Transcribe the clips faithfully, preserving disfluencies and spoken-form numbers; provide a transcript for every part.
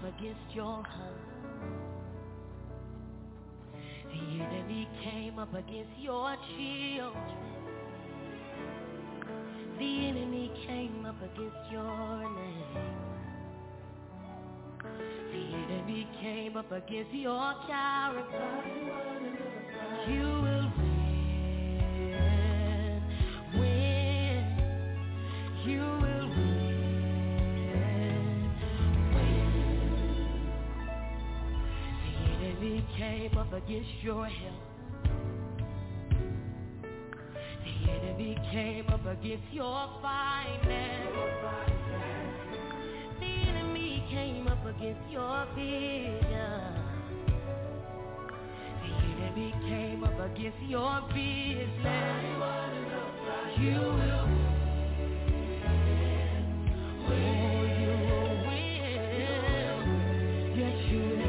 against your home. The enemy came up against your children. The enemy came up against your name. The enemy came up against your character. You will win, win. You will win, win. The enemy came up against your health. The enemy came up against your finance. The enemy came up against your vision. The enemy came up against your business. You will win. Oh, you will win. Yes, you will.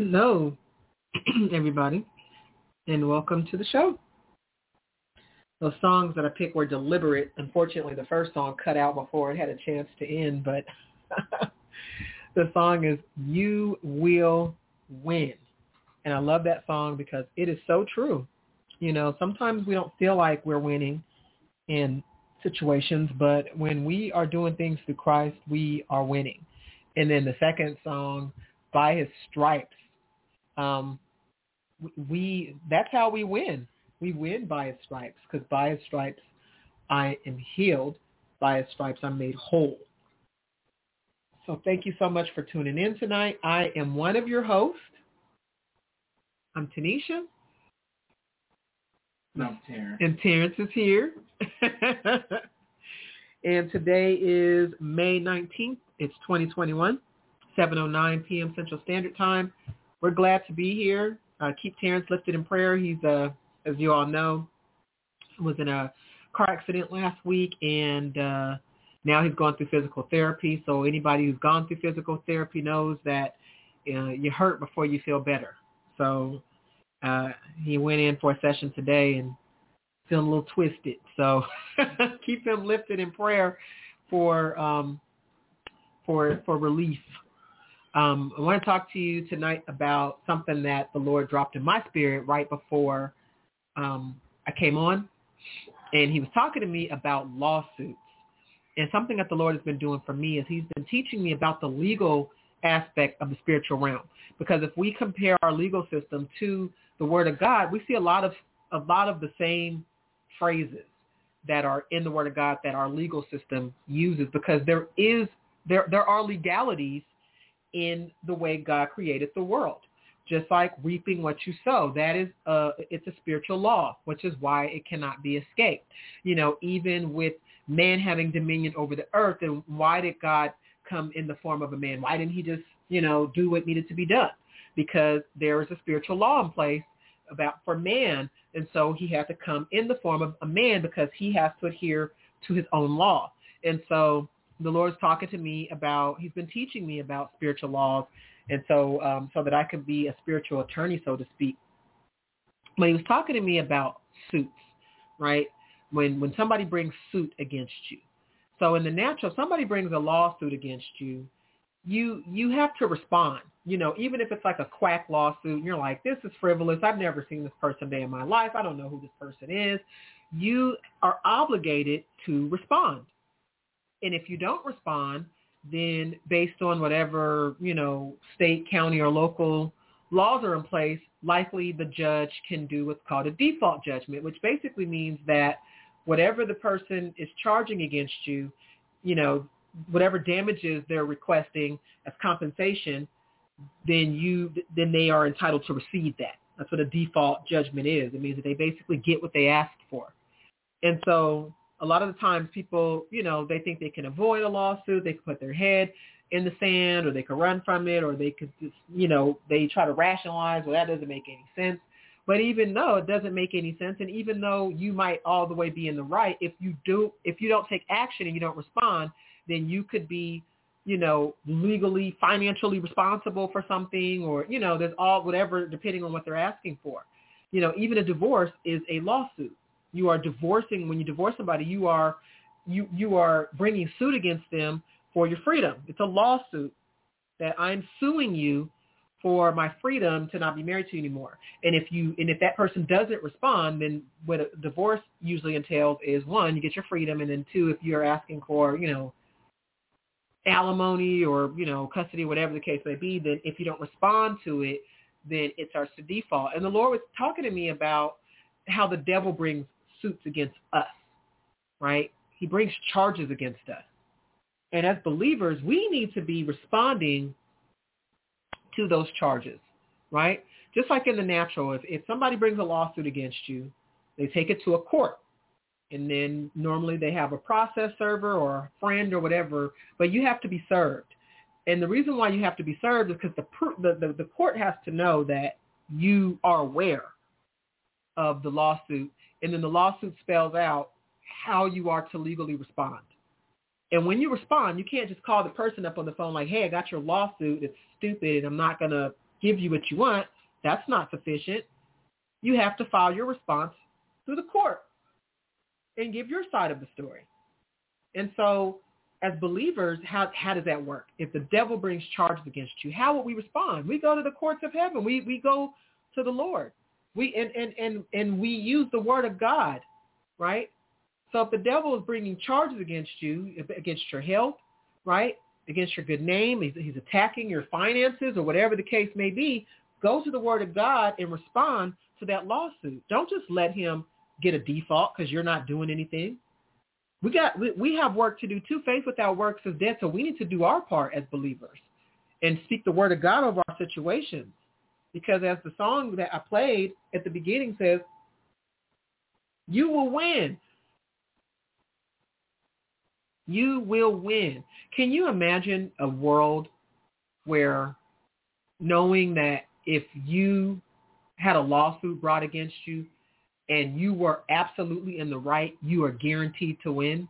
Hello, everybody, and welcome to the show. Those songs that I picked were deliberate. Unfortunately, the first song cut out before it had a chance to end, but the song is You Will Win. And I love that song because it is so true. You know, sometimes we don't feel like we're winning in situations, but when we are doing things through Christ, we are winning. And then the second song, By His Stripes, um, we that's how we win. We win by His stripes, because by His stripes I am healed. By His stripes I'm made whole. So thank you so much for tuning in tonight. I am one of your hosts. I'm Tanisha. No, Terrence. And Terrence is here. And today is May nineteenth. It's twenty twenty-one, seven oh nine p.m. Central Standard Time. We're glad to be here. Uh, keep Terrence lifted in prayer. He's, uh, as you all know, was in a car accident last week, and uh, now he's going through physical therapy. So anybody who's gone through physical therapy knows that uh, you hurt before you feel better. So uh, he went in for a session today and feeling a little twisted. So keep him lifted in prayer for um, for for relief. Um, I want to talk to you tonight about something that the Lord dropped in my spirit right before um, I came on. And he was talking to me about lawsuits. And something that the Lord has been doing for me is he's been teaching me about the legal aspect of the spiritual realm. Because if we compare our legal system to the Word of God, we see a lot of a lot of the same phrases that are in the Word of God that our legal system uses, because there is there there are legalities in the way God created the world. Just like reaping what you sow, that is a, it's a spiritual law, which is why it cannot be escaped. You know, even with man having dominion over the earth, and why did God come in the form of a man? Why didn't he just, you know, do what needed to be done? Because there is a spiritual law in place about for man, and so he had to come in the form of a man because he has to adhere to his own law. And so the Lord's talking to me about, he's been teaching me about spiritual laws, and so um, so that I could be a spiritual attorney, so to speak. But he was talking to me about suits, right? When when somebody brings suit against you. So in the natural, somebody brings a lawsuit against you, you you have to respond. You know, even if it's like a quack lawsuit, and you're like, this is frivolous. I've never seen this person a day in my life. I don't know who this person is. You are obligated to respond. And if you don't respond, then based on whatever, you know, state, county, or local laws are in place, likely the judge can do what's called a default judgment, which basically means that whatever the person is charging against you, you know, whatever damages they're requesting as compensation, then you then they are entitled to receive that. That's what a default judgment is. It means that they basically get what they asked for. And so a lot of the times people, you know, they think they can avoid a lawsuit. They can put their head in the sand, or they can run from it, or they could just, you know, they try to rationalize, well, that doesn't make any sense. But even though it doesn't make any sense, and even though you might all the way be in the right, if you do, if you don't take action and you don't respond, then you could be, you know, legally, financially responsible for something, or, you know, there's all, whatever, depending on what they're asking for. You know, even a divorce is a lawsuit. You are divorcing, when you divorce somebody, you are, you, you are bringing suit against them for your freedom. It's a lawsuit that I'm suing you for my freedom to not be married to you anymore. And if you, and if that person doesn't respond, then what a divorce usually entails is, one, you get your freedom, and then two, if you're asking for, you know, alimony or, you know, custody, whatever the case may be, then if you don't respond to it, then it starts to default. And the Lord was talking to me about how the devil brings suits against us, right? He brings charges against us. And as believers, we need to be responding to those charges, right? Just like in the natural, if, if somebody brings a lawsuit against you, they take it to a court. And then normally they have a process server or a friend or whatever, but you have to be served. And the reason why you have to be served is because the, the, the, the court has to know that you are aware of the lawsuit, and then the lawsuit spells out how you are to legally respond. And when you respond, you can't just call the person up on the phone like, hey, I got your lawsuit. It's stupid, and I'm not going to give you what you want, that's not sufficient. You have to file your response through the court and give your side of the story. And so as believers, how, how does that work? If the devil brings charges against you, how would we respond? We go to the courts of heaven. We we go to the Lord. We and, and, and, and we use the word of God, right? So if the devil is bringing charges against you, against your health, right, against your good name, he's, he's attacking your finances or whatever the case may be, go to the word of God and respond to that lawsuit. Don't just let him get a default because you're not doing anything. We got we, we have work to do too. Faith without works is dead. So we need to do our part as believers and speak the word of God over our situations. Because as the song that I played at the beginning says, you will win. You will win. Can you imagine a world where knowing that if you had a lawsuit brought against you and you were absolutely in the right, you are guaranteed to win?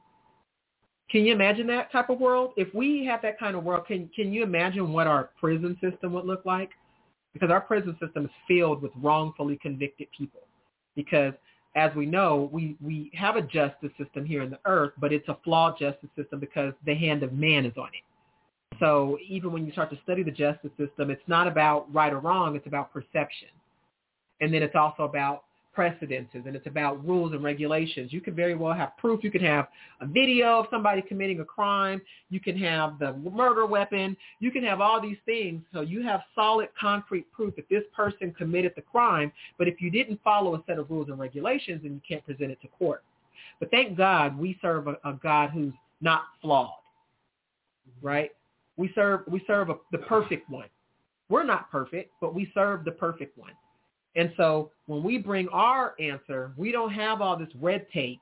Can you imagine that type of world? If we have that kind of world, can can you imagine what our prison system would look like? Because our prison system is filled with wrongfully convicted people. Because as we know, we, we have a justice system here on the earth, but it's a flawed justice system because the hand of man is on it. So even when you start to study the justice system, it's not about right or wrong, it's about perception. And then it's also about precedences, and it's about rules and regulations. You could very well have proof. You could have a video of somebody committing a crime. You can have the murder weapon. You can have all these things. So you have solid, concrete proof that this person committed the crime. But if you didn't follow a set of rules and regulations, then you can't present it to court. But thank God we serve a, a God who's not flawed, right? We serve we serve a, the perfect one. We're not perfect, but we serve the perfect one. And so when we bring our answer, we don't have all this red tape,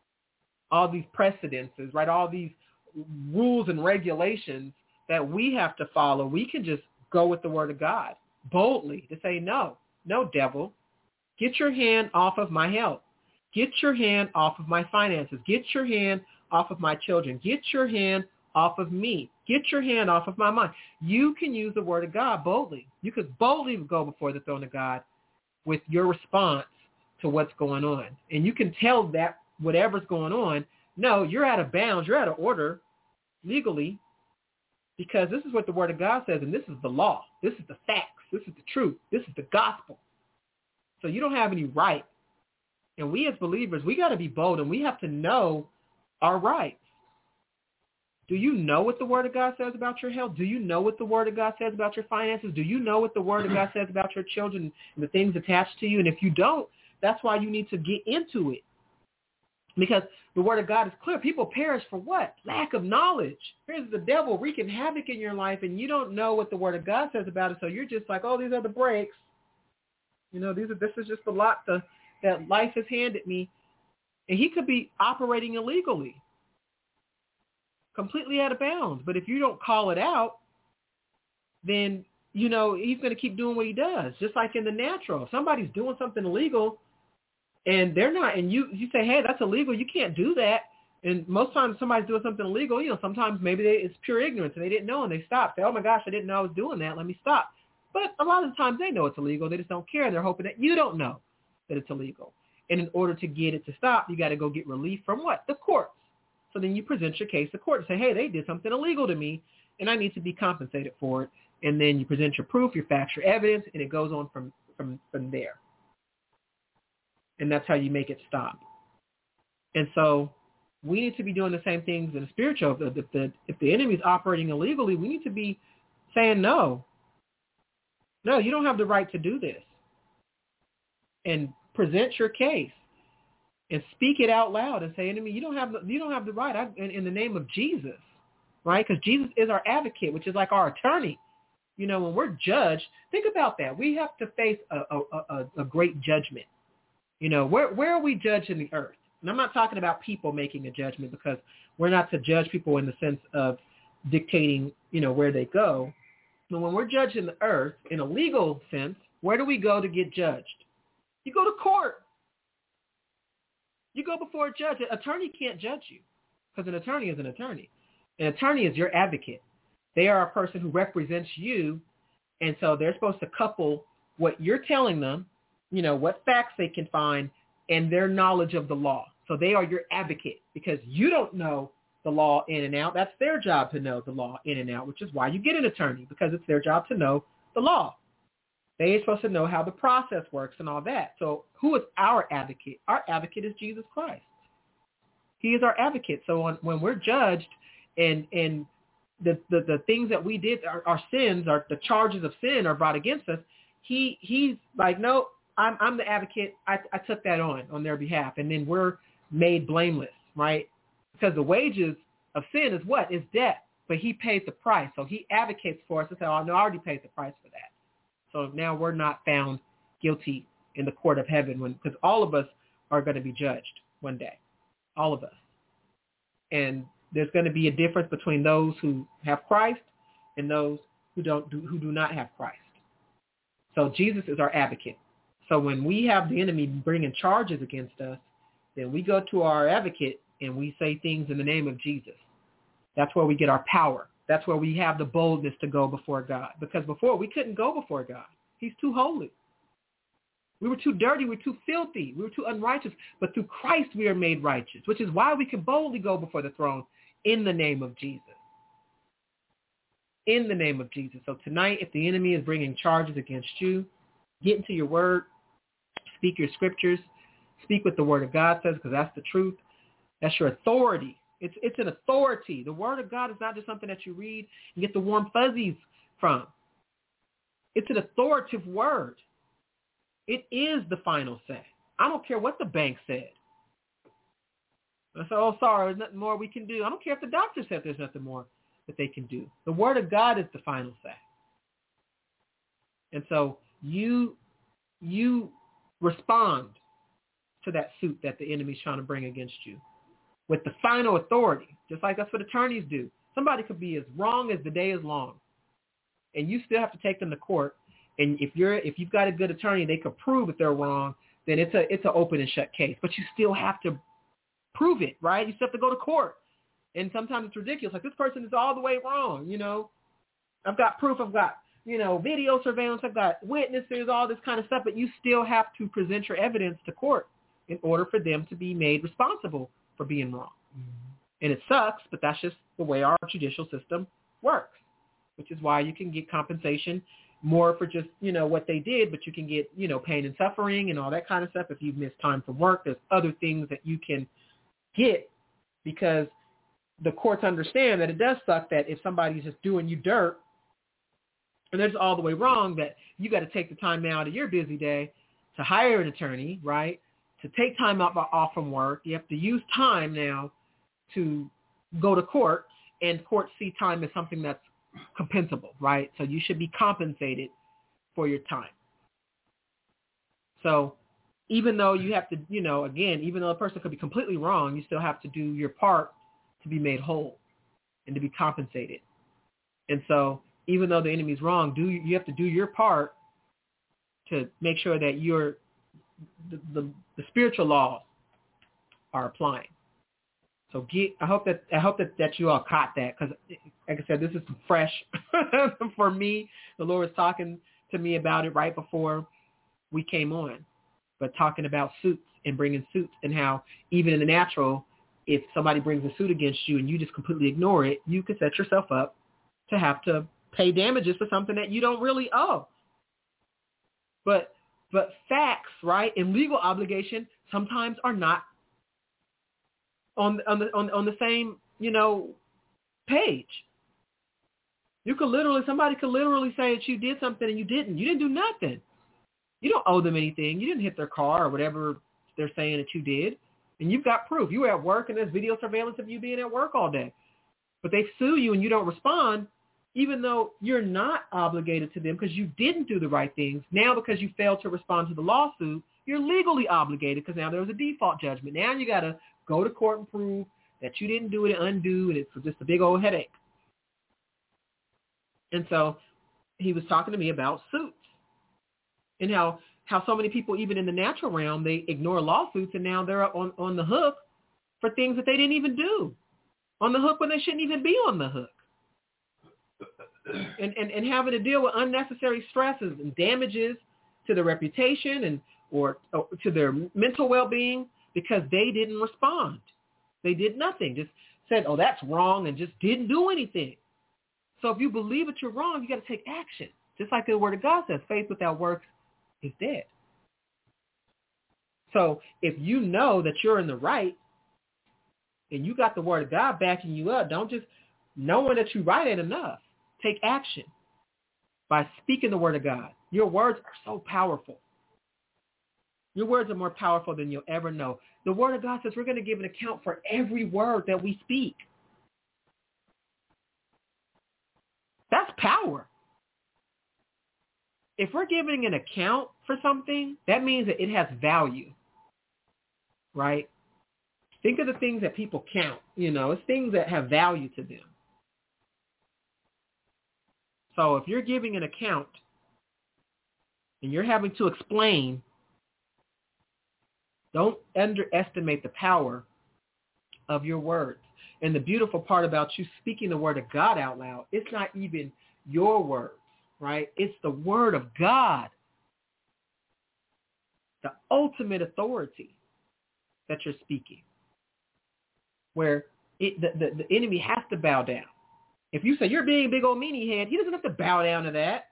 all these precedences, right? All these rules and regulations that we have to follow. We can just go with the word of God boldly to say, no, no, devil, get your hand off of my health. Get your hand off of my finances. Get your hand off of my children. Get your hand off of me. Get your hand off of my mind. You can use the word of God boldly. You could boldly go before the throne of God with your response to what's going on. And you can tell that whatever's going on, no, you're out of bounds, you're out of order legally, because this is what the word of God says, and this is the law. This is the facts. This is the truth. This is the gospel. So you don't have any right. And we as believers, we got to be bold, and we have to know our rights. Do you know what the word of God says about your health? Do you know what the word of God says about your finances? Do you know what the word of God says about your children and the things attached to you? And if you don't, that's why you need to get into it. Because the word of God is clear. People perish for what? Lack of knowledge. Here's the devil wreaking havoc in your life, and you don't know what the word of God says about it. So you're just like, oh, these are the breaks. You know, these are, this is just a lot to, that life has handed me. And he could be operating illegally, completely out of bounds. But if you don't call it out, then, you know, he's going to keep doing what he does, just like in the natural. If somebody's doing something illegal and they're not, and you, you say, hey, that's illegal, you can't do that. And most times somebody's doing something illegal, you know, sometimes maybe they, it's pure ignorance and they didn't know and they stop. Say, oh my gosh, I didn't know I was doing that. Let me stop. But a lot of the times they know it's illegal. They just don't care. They're hoping that you don't know that it's illegal. And in order to get it to stop, you got to go get relief from what? The courts. So then you present your case to court and say, hey, they did something illegal to me, and I need to be compensated for it. And then you present your proof, your facts, your evidence, and it goes on from, from, from there. And that's how you make it stop. And so we need to be doing the same things in the spiritual. If the, if the enemy is operating illegally, we need to be saying, no, no, you don't have the right to do this. And present your case. And speak it out loud and say, enemy, you don't have the, you don't have the right I, in, in the name of Jesus, right? Because Jesus is our advocate, which is like our attorney. You know, when we're judged, think about that. We have to face a, a, a, a great judgment. You know, where where are we judged in the earth? And I'm not talking about people making a judgment, because we're not to judge people in the sense of dictating, you know, where they go. But when we're judged in the earth, in a legal sense, where do we go to get judged? You go to court. You go before a judge. An attorney can't judge you, because an attorney is an attorney. An attorney is your advocate. They are a person who represents you And so they're supposed to couple what you're telling them, you know, what facts they can find, and their knowledge of the law. So they are your advocate because you don't know the law in and out. That's their job to know the law in and out, which is why you get an attorney, because it's their job to know the law. They are supposed to know how the process works and all that. So who is our advocate? Our advocate is Jesus Christ. He is our advocate. So on, when we're judged and and the, the, the things that we did, our, our sins, our, the charges of sin are brought against us, he he's like, no, I'm I'm the advocate. I, I took that on on their behalf. And then we're made blameless, right? Because the wages of sin is what? Is death. But he pays the price. So he advocates for us and says, oh, no, I already paid the price for that. So now we're not found guilty in the court of heaven when because all of us are going to be judged one day. All of us. And there's going to be a difference between those who have Christ and those who don't do, who do not have Christ. So Jesus is our advocate. So when we have the enemy bringing charges against us, then we go to our advocate and we say things in the name of Jesus. That's where we get our power. That's where we have the boldness to go before God. Because before, we couldn't go before God. He's too holy. We were too dirty. We were too filthy. We were too unrighteous. But through Christ, we are made righteous, which is why we can boldly go before the throne in the name of Jesus. In the name of Jesus. So tonight, if the enemy is bringing charges against you, get into your word, speak your scriptures, speak what the word of God says, because that's the truth. That's your authority. It's it's an authority. The word of God is not just something that you read and get the warm fuzzies from. It's an authoritative word. It is the final say. I don't care what the bank said. I said, oh, sorry, there's nothing more we can do. I don't care if the doctor said there's nothing more that they can do. The word of God is the final say. And so you you respond to that suit that the enemy's trying to bring against you with the final authority, just like that's what attorneys do. Somebody could be as wrong as the day is long, and you still have to take them to court. And if you're if you've got a good attorney, they could prove if they're wrong, then it's a it's an open and shut case. But you still have to prove it, right? You still have to go to court. And sometimes it's ridiculous. Like, this person is all the way wrong, you know. I've got proof. I've got, you know, video surveillance. I've got witnesses, all this kind of stuff. But you still have to present your evidence to court in order for them to be made responsible for being wrong. Mm-hmm. And it sucks, but that's just the way our judicial system works, which is why you can get compensation more for just, you know, what they did, but you can get, you know, pain and suffering and all that kind of stuff. If you've missed time from work, there's other things that you can get because the courts understand that it does suck that if somebody's just doing you dirt and they're just all the way wrong, that you got to take the time out of your busy day to hire an attorney, right? To take time out off from work. You have to use time now to go to court, and courts see time as something that's compensable, right? So you should be compensated for your time. So even though you have to, you know, again, even though a person could be completely wrong, you still have to do your part to be made whole and to be compensated. And so even though the enemy's wrong, do you have to do your part to make sure that you're the, the, the spiritual laws are applying. So get, I hope that I hope that, that you all caught that, because like I said, this is fresh for me. The Lord was talking to me about it right before we came on, but talking about suits and bringing suits and how even in the natural, if somebody brings a suit against you and you just completely ignore it, you could set yourself up to have to pay damages for something that you don't really owe. But but facts, right, and legal obligation sometimes are not on on the on, on the same, you know, page. You could literally, somebody could literally say that you did something and you didn't. You didn't do nothing. You don't owe them anything. You didn't hit their car or whatever they're saying that you did. And you've got proof. You were at work and there's video surveillance of you being at work all day. But they sue you and you don't respond, even though you're not obligated to them because you didn't do the right things. Now because you failed to respond to the lawsuit, you're legally obligated because now there was a default judgment. Now you got to go to court and prove that you didn't do it and undo, and it's just a big old headache. And so he was talking to me about suits and how, how so many people, even in the natural realm, they ignore lawsuits, and now they're on, on the hook for things that they didn't even do. On the hook when they shouldn't even be on the hook. and, and, and having to deal with unnecessary stresses and damages to their reputation and or, or to their mental well-being because they didn't respond. They did nothing, just said, oh, that's wrong, and just didn't do anything. So if you believe that you're wrong, you got to take action. Just like the Word of God says, faith without works is dead. So if you know that you're in the right and you got the Word of God backing you up, don't just knowing that you're right ain't enough. Take action by speaking the Word of God. Your words are so powerful. Your words are more powerful than you'll ever know. The Word of God says we're going to give an account for every word that we speak. That's power. If we're giving an account for something, that means that it has value, right? Think of the things that people count. You know, it's things that have value to them. So if you're giving an account and you're having to explain, don't underestimate the power of your words. And the beautiful part about you speaking the word of God out loud, it's not even your words, right? It's the word of God, the ultimate authority that you're speaking, where it, the, the, the enemy has to bow down. If you say you're being a big old meanie head, he doesn't have to bow down to that.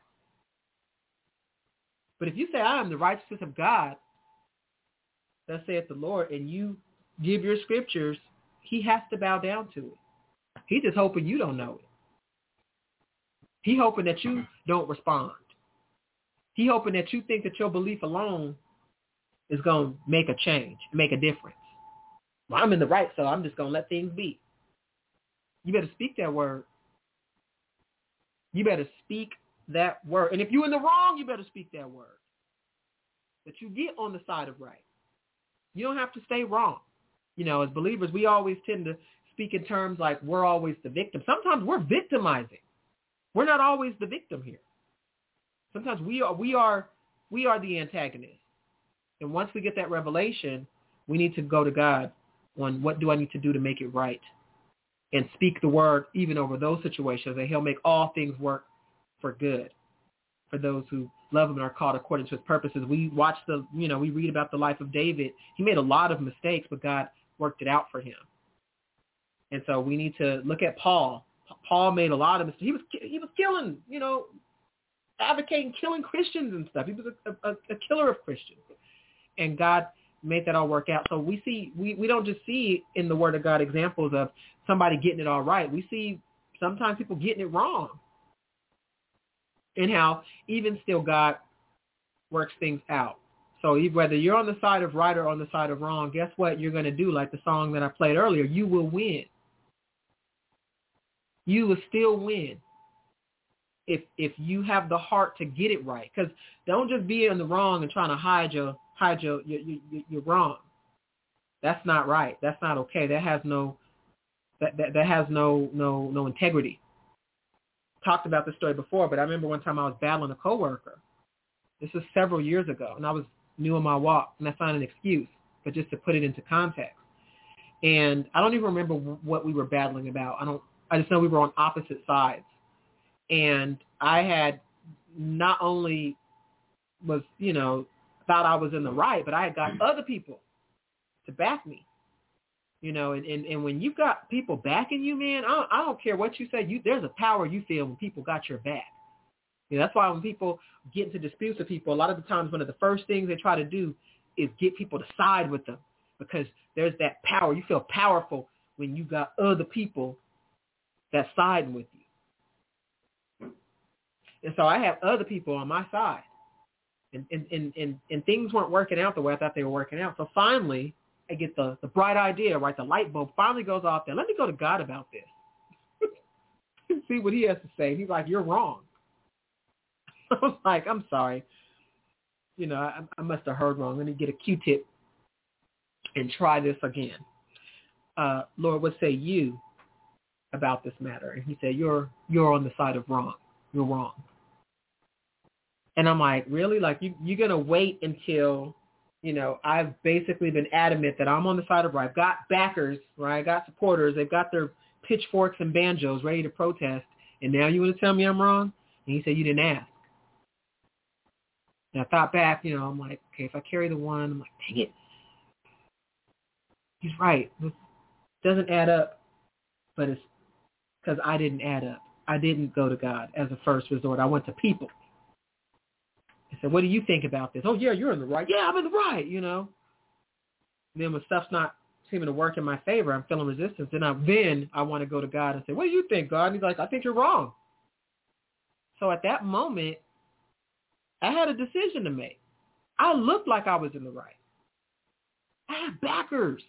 But if you say I am the righteousness of God, thus saith the Lord, and you give your scriptures, he has to bow down to it. He's just hoping you don't know it. He's hoping that you don't respond. He's hoping that you think that your belief alone is going to make a change, make a difference. Well, I'm in the right, so I'm just going to let things be. You better speak that word. You better speak that word. And if you're in the wrong, you better speak that word. That you get on the side of right. You don't have to stay wrong. You know, as believers, we always tend to speak in terms like we're always the victim. Sometimes we're victimizing. We're not always the victim here. Sometimes we are we are we are the antagonist. And once we get that revelation, we need to go to God on what do I need to do to make it right, and speak the word even over those situations, and he'll make all things work for good for those who love him and are called according to his purposes. We watch the, you know, we read about the life of David. He made a lot of mistakes, but God worked it out for him. And so we need to look at Paul. Paul made a lot of mistakes. He was he was killing, you know, advocating killing Christians and stuff. He was a, a, a killer of Christians. And God made that all work out. So we see, we, we don't just see in the Word of God examples of somebody getting it all right. We see sometimes people getting it wrong. And how even still God works things out. So whether you're on the side of right or on the side of wrong, guess what you're going to do? Like the song that I played earlier, you will win. You will still win if if you have the heart to get it right. Because don't just be in the wrong and trying to hide your hide your your, your, your wrong. That's not right. That's not okay. That has no that, that that has no no no integrity. Talked about this story before, but I remember one time I was battling a coworker. This was several years ago, and I was new in my walk, and that's not an excuse, but just to put it into context. And I don't even remember what we were battling about. I don't. I just know we were on opposite sides, and I had not only was you know thought I was in the right, but I had got other people to back me. You know, and, and, and when you've got people backing you, man, I don't, I don't care what you say. You there's a power you feel when people got your back. You know, that's why when people get into disputes with people, a lot of the times one of the first things they try to do is get people to side with them, because there's that power. You feel powerful when you got other people that side with you. And so I have other people on my side. And, and, and, and, and things weren't working out the way I thought they were working out. So finally, I get the, the bright idea, right? The light bulb finally goes off there. Let me go to God about this. See what he has to say. He's like, you're wrong. I was like, I'm sorry. You know, I, I must have heard wrong. Let me get a Q-tip and try this again. Uh, Lord, what say you about this matter? And he said, you're you're on the side of wrong. You're wrong. And I'm like, really? Like, you, you're going to wait until, you know, I've basically been adamant that I'm on the side of right. I've got backers, right? I got supporters. They've got their pitchforks and banjos ready to protest. And now you want to tell me I'm wrong? And he said, you didn't ask. And I thought back, you know, I'm like, okay, if I carry the one, I'm like, dang it. He's right. This doesn't add up, but it's because I didn't add up. I didn't go to God as a first resort. I went to people. I said, what do you think about this? Oh, yeah, you're in the right. Yeah, I'm in the right, you know. And then when stuff's not seeming to work in my favor, I'm feeling resistance. Then I, then I want to go to God and say, what do you think, God? And he's like, I think you're wrong. So at that moment, I had a decision to make. I looked like I was in the right. I had backers.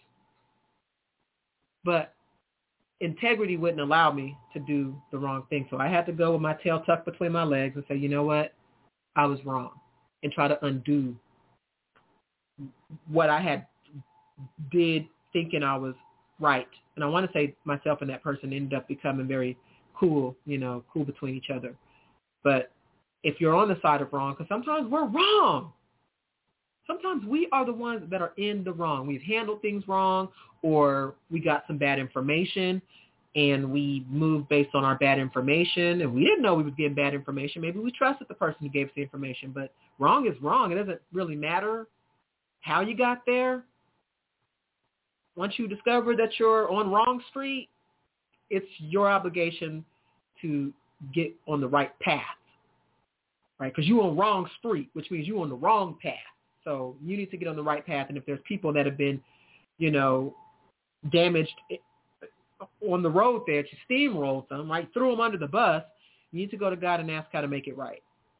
But integrity wouldn't allow me to do the wrong thing. So I had to go with my tail tucked between my legs and say, you know what? I was wrong, and try to undo what I had did thinking I was right. And I want to say myself and that person ended up becoming very cool, you know, cool between each other. But if you're on the side of wrong, because sometimes we're wrong. Sometimes we are the ones that are in the wrong. We've handled things wrong, or we got some bad information and we moved based on our bad information, and we didn't know we was getting bad information. Maybe we trusted the person who gave us the information, but wrong is wrong. It doesn't really matter how you got there. Once you discover that you're on wrong street, it's your obligation to get on the right path, right? Because you're on wrong street, which means you're on the wrong path. So you need to get on the right path. And if there's people that have been, you know, damaged on the road there, you steamrolled them, right, threw them under the bus, you need to go to God and ask how to make it right.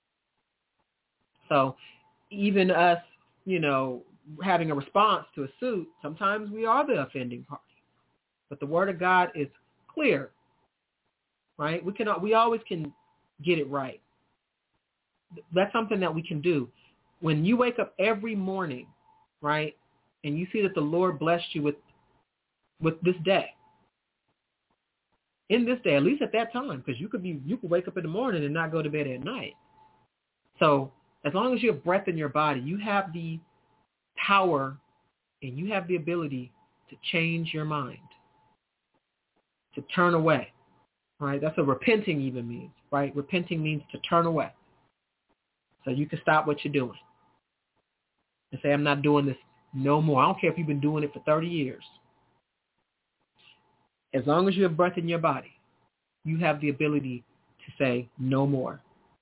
So even us, you know, having a response to a suit, sometimes we are the offending party. But the word of God is clear, right? We can, we always can get it right. That's something that we can do. When you wake up every morning, right, and you see that the Lord blessed you with with this day, in this day, at least at that time, because you could be you could wake up in the morning and not go to bed at night. So as long as you have breath in your body, you have the power and you have the ability to change your mind, to turn away, right? That's what repenting even means, right? Repenting means to turn away. So you can stop what you're doing and say, I'm not doing this no more. I don't care if you've been doing it for thirty years. As long as you have breath in your body, you have the ability to say no more.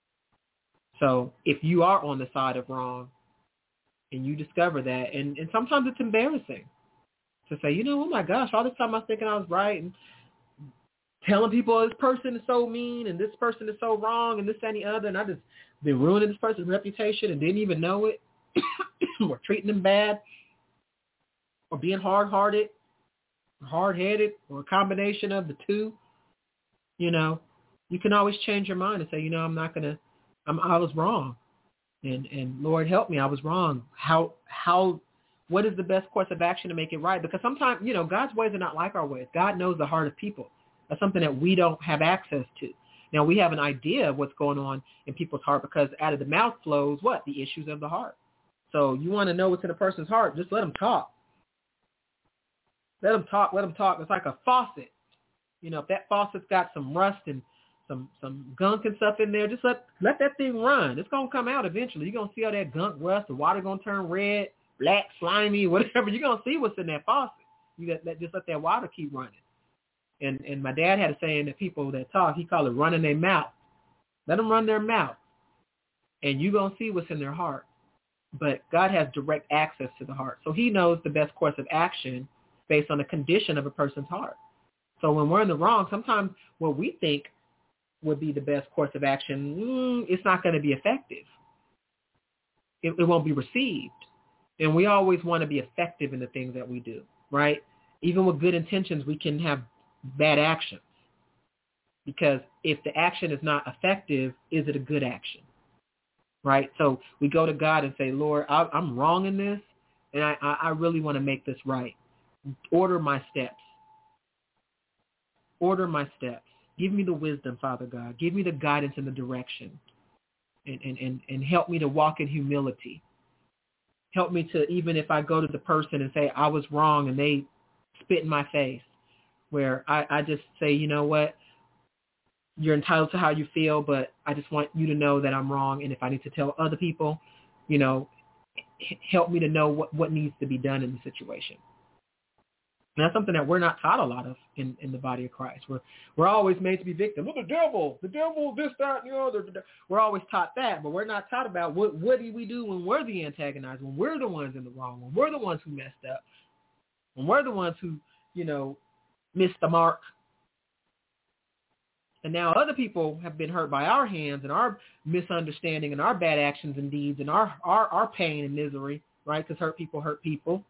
So if you are on the side of wrong and you discover that, and, and sometimes it's embarrassing to say, you know, oh my gosh, all this time I was thinking I was right, and telling people this person is so mean and this person is so wrong and this, that, and the other, and I just been ruining this person's reputation and didn't even know it, or treating them bad, or being hard-hearted, hard-headed, or a combination of the two. You know, you can always change your mind and say, you know, I'm not going to, I'm, I was wrong. And, and Lord, help me, I was wrong. How, how, what is the best course of action to make it right? Because sometimes, you know, God's ways are not like our ways. God knows the heart of people. That's something that we don't have access to. Now, we have an idea of what's going on in people's heart because out of the mouth flows what? The issues of the heart. So you want to know what's in a person's heart, just let them talk. Let them talk, let them talk. It's like a faucet. You know, if that faucet's got some rust and some some gunk and stuff in there, just let let that thing run. It's going to come out eventually. You're going to see all that gunk rust. The water going to turn red, black, slimy, whatever. You're going to see what's in that faucet. You got that, just let that water keep running. And and my dad had a saying that people that talk, he called it running their mouth. Let them run their mouth. And you're going to see what's in their heart. But God has direct access to the heart. So he knows the best course of action based on the condition of a person's heart. So when we're in the wrong, sometimes what we think would be the best course of action, mm, it's not going to be effective. It, it won't be received. And we always want to be effective in the things that we do, right? Even with good intentions, we can have bad actions. Because if the action is not effective, is it a good action? Right? So we go to God and say, Lord, I, I'm wrong in this, and I, I really want to make this right. Order my steps. Order my steps. Give me the wisdom, Father God. Give me the guidance and the direction. And, and, and, and help me to walk in humility. Help me to, even if I go to the person and say, I was wrong, and they spit in my face, where I, I just say, you know what? you're entitled to how you feel, but I just want you to know that I'm wrong. And if I need to tell other people, you know, h- help me to know what, what needs to be done in the situation. And that's something that we're not taught a lot of in, in the body of Christ. We're we're always made to be victims. Well, the devil, the devil, this, that, and the other. We're always taught that, but we're not taught about what, what do we do when we're the antagonized, when we're the ones in the wrong, when we're the ones who messed up, when we're the ones who, you know, missed the mark. And now other people have been hurt by our hands and our misunderstanding and our bad actions and deeds and our, our, our pain and misery, right? Because hurt people hurt people.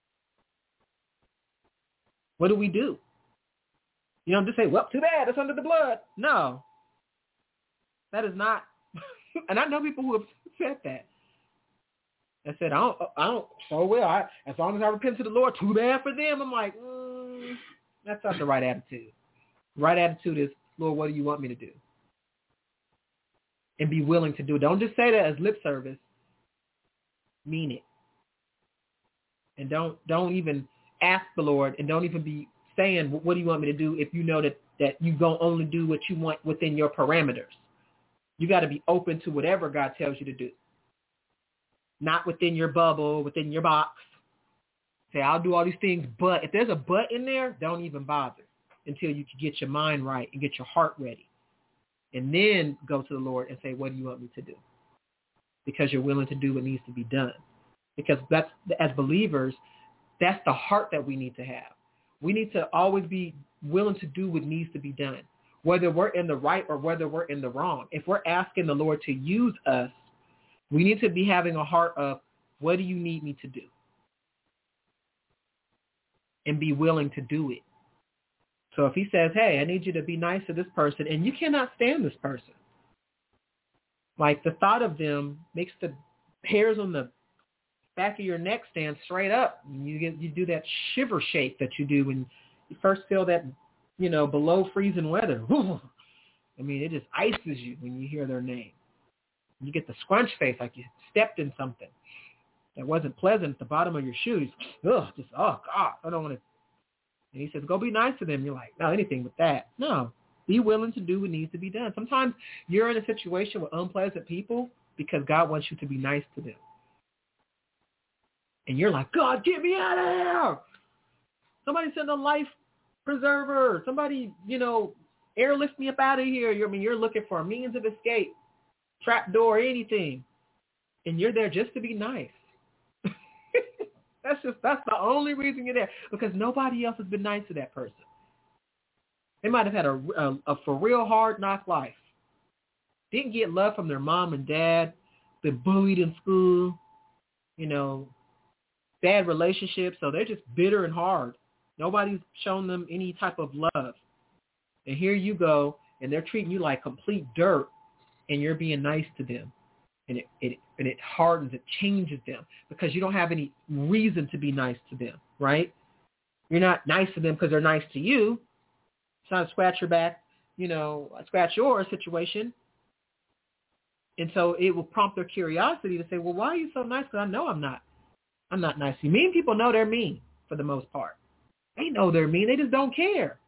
What do we do? You don't just say, well, too bad, it's under the blood. No. That is not. And I know people who have said that. I said, I don't, I don't, so well, I, as long as I repent to the Lord, too bad for them. I'm like, mm, that's not the right attitude. The right attitude is, Lord, what do you want me to do? And be willing to do it. Don't just say that as lip service. Mean it. And don't don't even ask the Lord, and don't even be saying, what do you want me to do, if you know that, that you're going to only do what you want within your parameters. You got to be open to whatever God tells you to do. Not within your bubble, within your box. Say, I'll do all these things, but if there's a but in there, don't even bother until you can get your mind right and get your heart ready. And then go to the Lord and say, what do you want me to do? Because you're willing to do what needs to be done. Because that's, as believers, that's the heart that we need to have. We need to always be willing to do what needs to be done, whether we're in the right or whether we're in the wrong. If we're asking the Lord to use us, we need to be having a heart of, what do you need me to do? And be willing to do it. So if he says, hey, I need you to be nice to this person, and you cannot stand this person, like the thought of them makes the hairs on the back of your neck stand straight up. You get, you do that shiver shake that you do when you first feel that, you know, below freezing weather. I mean, it just ices you when you hear their name. You get the scrunch face like you stepped in something that wasn't pleasant at the bottom of your shoes. Ugh, just, oh, God, I don't want to. And he says, go be nice to them. You're like, no, anything but that. No, be willing to do what needs to be done. Sometimes you're in a situation with unpleasant people because God wants you to be nice to them. And you're like, God, get me out of here. Somebody send a life preserver. Somebody, you know, airlift me up out of here. You're, I mean, you're looking for a means of escape, trap door, anything. And you're there just to be nice. That's just, that's the only reason you're there, because nobody else has been nice to that person. They might have had a, a, a for real hard knock life. Didn't get love from their mom and dad. Been bullied in school. You know, bad relationships. So they're just bitter and hard. Nobody's shown them any type of love. And here you go, and they're treating you like complete dirt, and you're being nice to them. And it, it and it hardens, it changes them, because you don't have any reason to be nice to them, right? You're not nice to them because they're nice to you. It's not a scratch your back, you know, a scratch your situation. And so it will prompt their curiosity to say, well, why are you so nice? Because I know I'm not. I'm not nice to you. Mean people know they're mean for the most part. They know they're mean. They just don't care.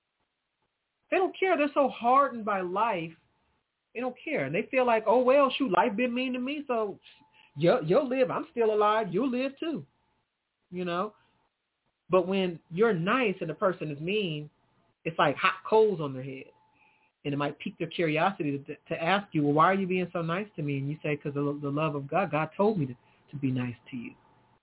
They don't care. They're so hardened by life. They don't care. And they feel like, oh, well, shoot, life been mean to me, so you'll, you'll live. I'm still alive. You'll live too, you know. But when you're nice and the person is mean, it's like hot coals on their head. And it might pique their curiosity to, to ask you, well, why are you being so nice to me? And you say, because of the love of God. God told me to, to be nice to you.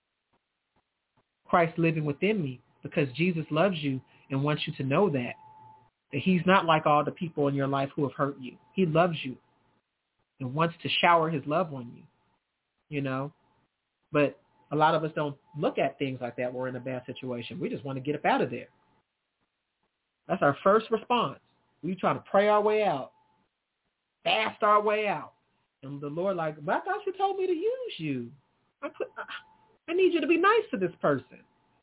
Christ living within me, because Jesus loves you and wants you to know that. That he's not like all the people in your life who have hurt you. He loves you and wants to shower his love on you, you know. But a lot of us don't look at things like that. We're in a bad situation. We just want to get up out of there. That's our first response. We try to pray our way out, fast our way out. And the Lord like, but I thought you told me to use you. I, put, I, I need you to be nice to this person.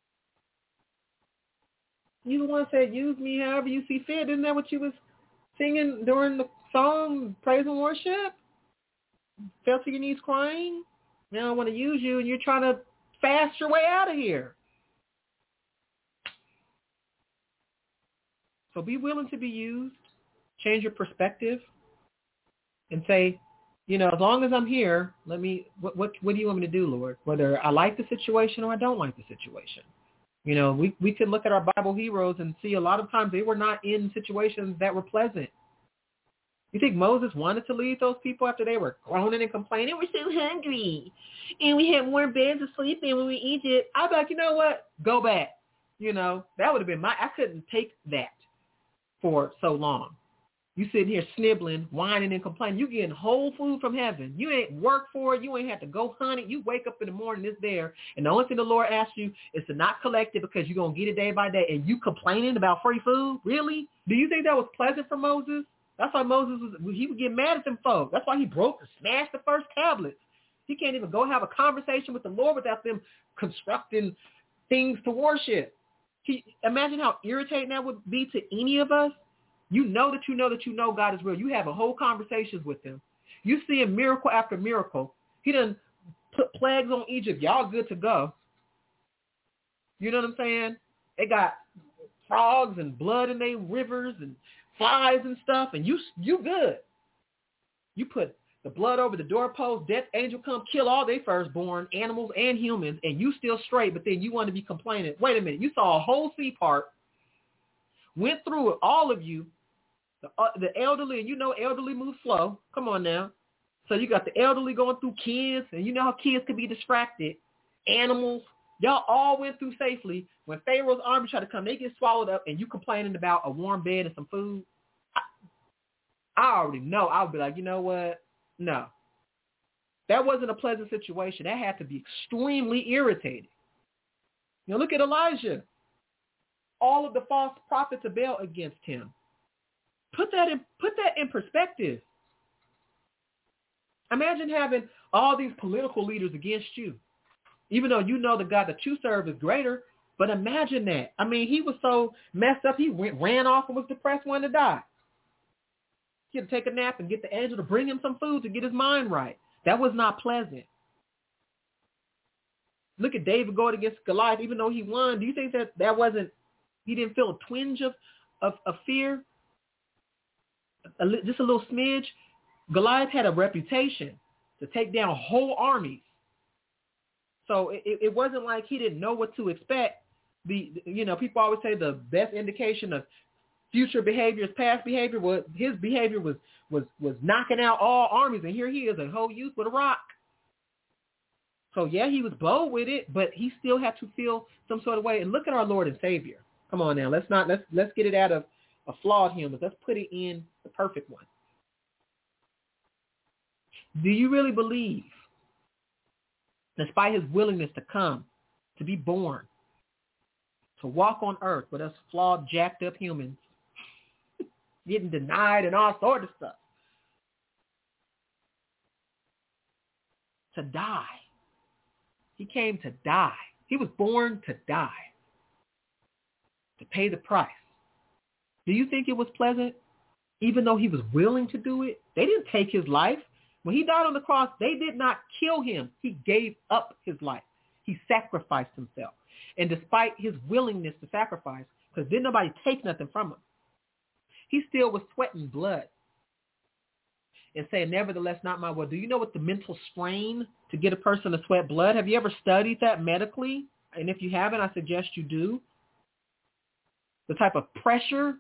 You the one said, use me however you see fit. Isn't that what you was singing during the song, praise and worship? Fell to your knees crying? Now I want to use you, and you're trying to fast your way out of here. So be willing to be used. change your perspective and say, you know, as long as I'm here, let me, what, what, what do you want me to do, Lord? Whether I like the situation or I don't like the situation. You know, we, we could look at our Bible heroes and see a lot of times they were not in situations that were pleasant. You think Moses wanted to leave those people after they were groaning and complaining? We're so hungry, and we had warm beds to sleep in when we were in Egypt. I'd be like, you know what? Go back. You know, that would have been my, I couldn't take that for so long. You sitting here snibbling, whining, and complaining. You getting whole food from heaven. You ain't work for it. You ain't have to go hunt it. You wake up in the morning, it's there. And the only thing the Lord asks you is to not collect it because you're going to get it day by day. And you complaining about free food? Really? Do you think that was pleasant for Moses? That's why Moses was, he would get mad at them folks. That's why he broke and smashed the first tablets. He can't even go have a conversation with the Lord without them constructing things to worship. He, imagine how irritating that would be to any of us. You know that you know that you know God is real. You having whole conversations with him. You seeing miracle after miracle. He done put plagues on Egypt. Y'all good to go. You know what I'm saying? They got frogs and blood in their rivers and flies and stuff, and you you good. You put the blood over the doorpost, death angel come kill all their firstborn, animals and humans, and you still straight, but then you want to be complaining. Wait a minute, you saw a whole sea part, went through it, all of you, the, uh, the elderly, and you know elderly move slow. Come on now. So you got the elderly going through kids, and you know how kids can be distracted, animals. Y'all all went through safely. When Pharaoh's army tried to come, they get swallowed up, and you complaining about a warm bed and some food. I, I already know. I would be like, you know what? No. That wasn't a pleasant situation. That had to be extremely irritating. You know, look at Elijah. All of the false prophets of Baal against him. Put that in, put that in perspective. Imagine having all these political leaders against you. Even though you know the God that you serve is greater, but imagine that. I mean, he was so messed up, he went, ran off and was depressed, wanted to die. He had to take a nap and get the angel to bring him some food to get his mind right. That was not pleasant. Look at David going against Goliath, even though he won. Do you think that that wasn't, he didn't feel a twinge of, of, of fear? A, just a little smidge? Goliath had a reputation to take down whole armies. So it, it wasn't like he didn't know what to expect. The you know, people always say the best indication of future behavior is past behavior. Well, his behavior was was was knocking out all armies, and here he is, a whole youth with a rock. So yeah, he was bold with it, but he still had to feel some sort of way. And look at our Lord and Savior. Come on now, let's not let's let's get it out of a flawed human. Let's put it in the perfect one. Do you really believe, despite his willingness to come, to be born, to walk on earth with us flawed, jacked up humans, getting denied and all sorts of stuff, to die? He came to die. He was born to die, to pay the price. Do you think it was pleasant, even though he was willing to do it? They didn't take his life. When he died on the cross, they did not kill him. He gave up his life. He sacrificed himself. And despite his willingness to sacrifice, because didn't nobody take nothing from him, he still was sweating blood and saying, nevertheless, not my will. Do you know what the mental strain to get a person to sweat blood? Have you ever studied that medically? And if you haven't, I suggest you do. The type of pressure.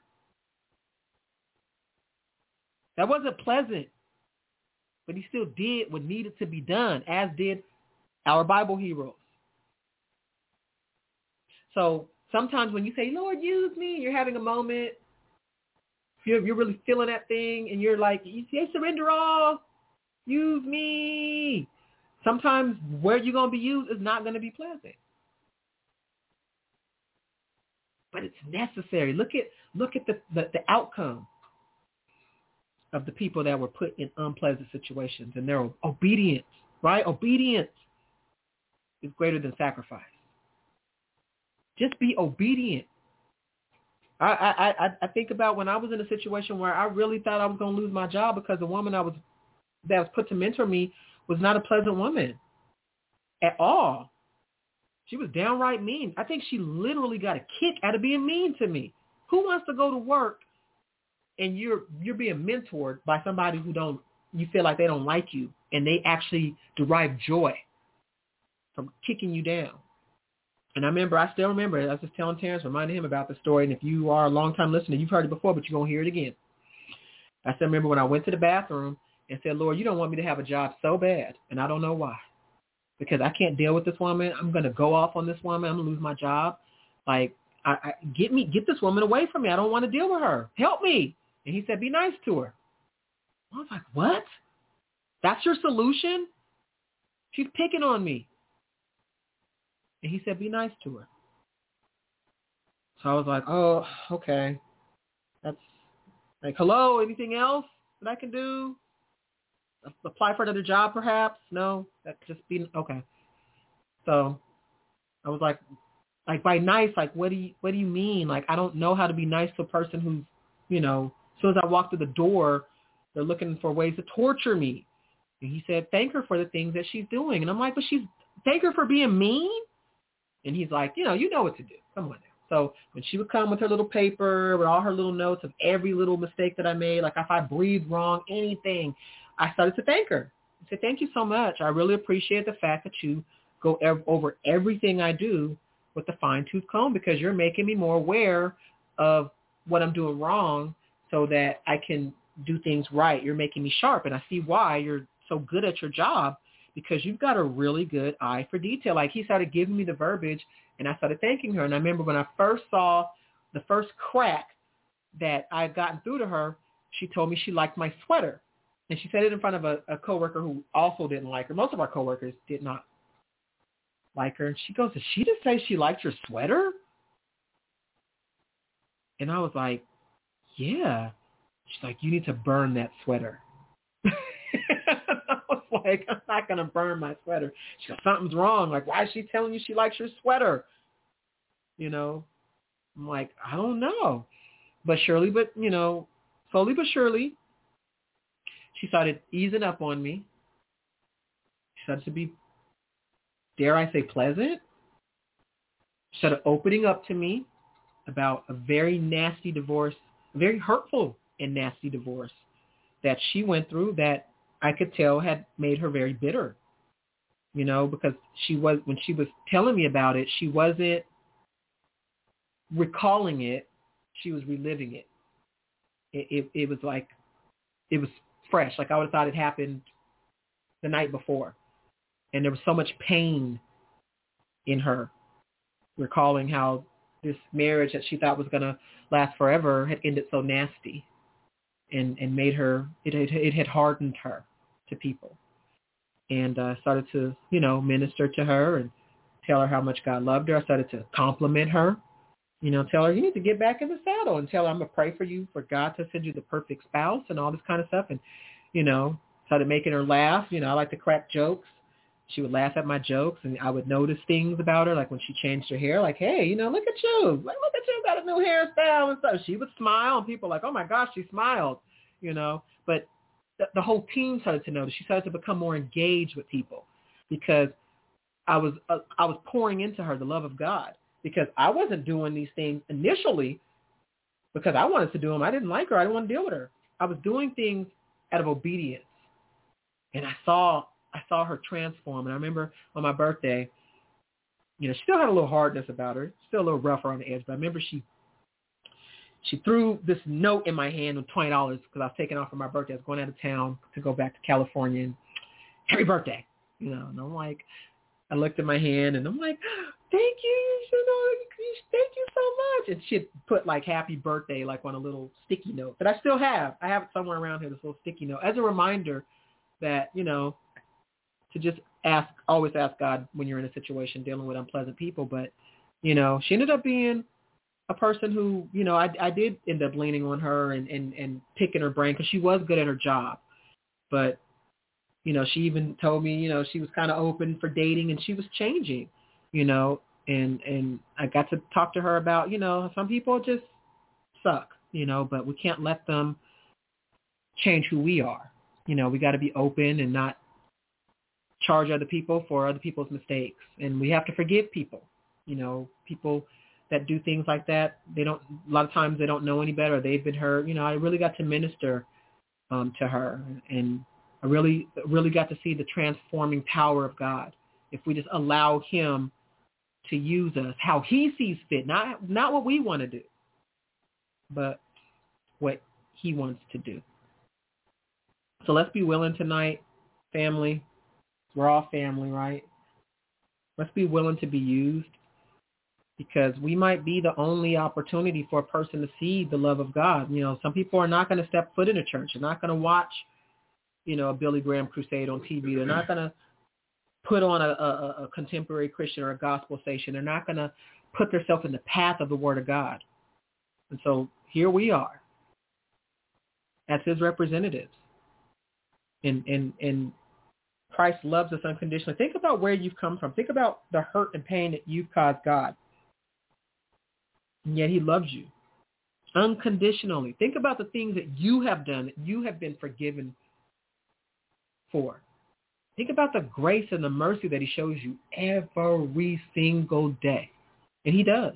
That wasn't pleasant. But he still did what needed to be done, as did our Bible heroes. So sometimes when you say, Lord, use me, you're having a moment, you're, you're really feeling that thing, and you're like, you say, surrender all, use me. Sometimes where you're going to be used is not going to be pleasant. But it's necessary. Look at look at the, the, the outcome of the people that were put in unpleasant situations, and their obedience, right? Obedience is greater than sacrifice. Just be obedient. I, I, I, I think about when I was in a situation where I really thought I was going to lose my job because the woman I was that was put to mentor me was not a pleasant woman at all. She was downright mean. I think she literally got a kick out of being mean to me. Who wants to go to work and you're you're being mentored by somebody who don't, you feel like they don't like you, and they actually derive joy from kicking you down. And I remember, I still remember, I was just telling Terrence, reminding him about the story, and if you are a long-time listener, you've heard it before, but you're going to hear it again. I still remember when I went to the bathroom and said, Lord, you don't want me to have a job so bad, and I don't know why. Because I can't deal with this woman. I'm going to go off on this woman. I'm going to lose my job. Like, I, I, get me, get this woman away from me. I don't want to deal with her. Help me. And he said, be nice to her. I was like, what? That's your solution? She's picking on me. And he said, be nice to her. So I was like, oh, okay. That's like, hello, anything else that I can do? Apply for another job, perhaps? No, that just be, okay. So I was like, like by nice, like, what do you, what do you mean? Like, I don't know how to be nice to a person who's, you know, as soon as I walk through the door, they're looking for ways to torture me. And he said, thank her for the things that she's doing. And I'm like, but she's, thank her for being mean? And he's like, you know, you know what to do. Come on now. So when she would come with her little paper, with all her little notes of every little mistake that I made, like if I breathed wrong, anything, I started to thank her. I said, thank you so much. I really appreciate the fact that you go ev- over everything I do with a fine-tooth comb, because you're making me more aware of what I'm doing wrong so that I can do things right. You're making me sharp, and I see why you're so good at your job, because you've got a really good eye for detail. Like, he started giving me the verbiage, and I started thanking her. And I remember when I first saw the first crack that I had gotten through to her, she told me she liked my sweater. And she said it in front of a, a coworker who also didn't like her. Most of our coworkers did not like her. And she goes, did she just say she liked your sweater? And I was like, yeah. She's like, you need to burn that sweater. I was like, I'm not going to burn my sweater. She goes, something's wrong. Like, why is she telling you she likes your sweater? You know, I'm like, I don't know. But surely, but, you know, slowly but surely, she started easing up on me. She started to be, dare I say, pleasant. She started opening up to me about a very nasty divorce, a very hurtful and nasty divorce that she went through that I could tell had made her very bitter, you know, because she was, when she was telling me about it, she wasn't recalling it. She was reliving it. It, it, it was like, it was fresh. Like I would have thought it happened the night before. And there was so much pain in her, recalling how this marriage that she thought was going to last forever had ended so nasty and, and made her, it, it, it had hardened her to people. And I uh, started to, you know, minister to her and tell her how much God loved her. I started to compliment her, you know, tell her, you need to get back in the saddle, and tell her I'm going to pray for you for God to send you the perfect spouse and all this kind of stuff. And, you know, started making her laugh. You know, I like to crack jokes. She would laugh at my jokes, and I would notice things about her, like when she changed her hair, like, hey, you know, look at you. Look at you, got a new hairstyle and stuff. She would smile, and people were like, oh, my gosh, she smiled, you know. But the, the whole team started to notice. She started to become more engaged with people because I was uh, I was pouring into her the love of God, because I wasn't doing these things initially because I wanted to do them. I didn't like her. I didn't want to deal with her. I was doing things out of obedience, and I saw I saw her transform. And I remember on my birthday, you know, she still had a little hardness about her, still a little rougher on the edge. But I remember she she threw this note in my hand with twenty dollars because I was taking off for my birthday. I was going out of town to go back to California. And happy birthday, you know. And I'm like, I looked at my hand and I'm like, thank you, you know, thank you so much. And she had put like happy birthday like on a little sticky note that I still have. I have it somewhere around here, this little sticky note, as a reminder that, you know, to just ask, always ask God when you're in a situation dealing with unpleasant people. But, you know, she ended up being a person who, you know, I, I did end up leaning on her and, and, and picking her brain because she was good at her job. But, you know, she even told me, you know, she was kind of open for dating and she was changing, you know, and, and I got to talk to her about, you know, some people just suck, you know, but we can't let them change who we are. You know, we got to be open and not charge other people for other people's mistakes. And we have to forgive people. You know, people that do things like that. They don't, a lot of times they don't know any better. They've been hurt. You know, I really got to minister um, to her, and I really, really got to see the transforming power of God. If we just allow him to use us, how he sees fit, not, not what we want to do, but what he wants to do. So let's be willing tonight, family. We're all family, right? Let's be willing to be used, because we might be the only opportunity for a person to see the love of God. You know, some people are not going to step foot in a church. They're not going to watch, you know, a Billy Graham crusade on T V. They're not going to put on a, a, a contemporary Christian or a gospel station. They're not going to put themselves in the path of the Word of God. And so here we are as his representatives. And, and, and Christ loves us unconditionally. Think about where you've come from. Think about the hurt and pain that you've caused God. And yet he loves you unconditionally. Think about the things that you have done, that you have been forgiven for. Think about the grace and the mercy that he shows you every single day. And he does.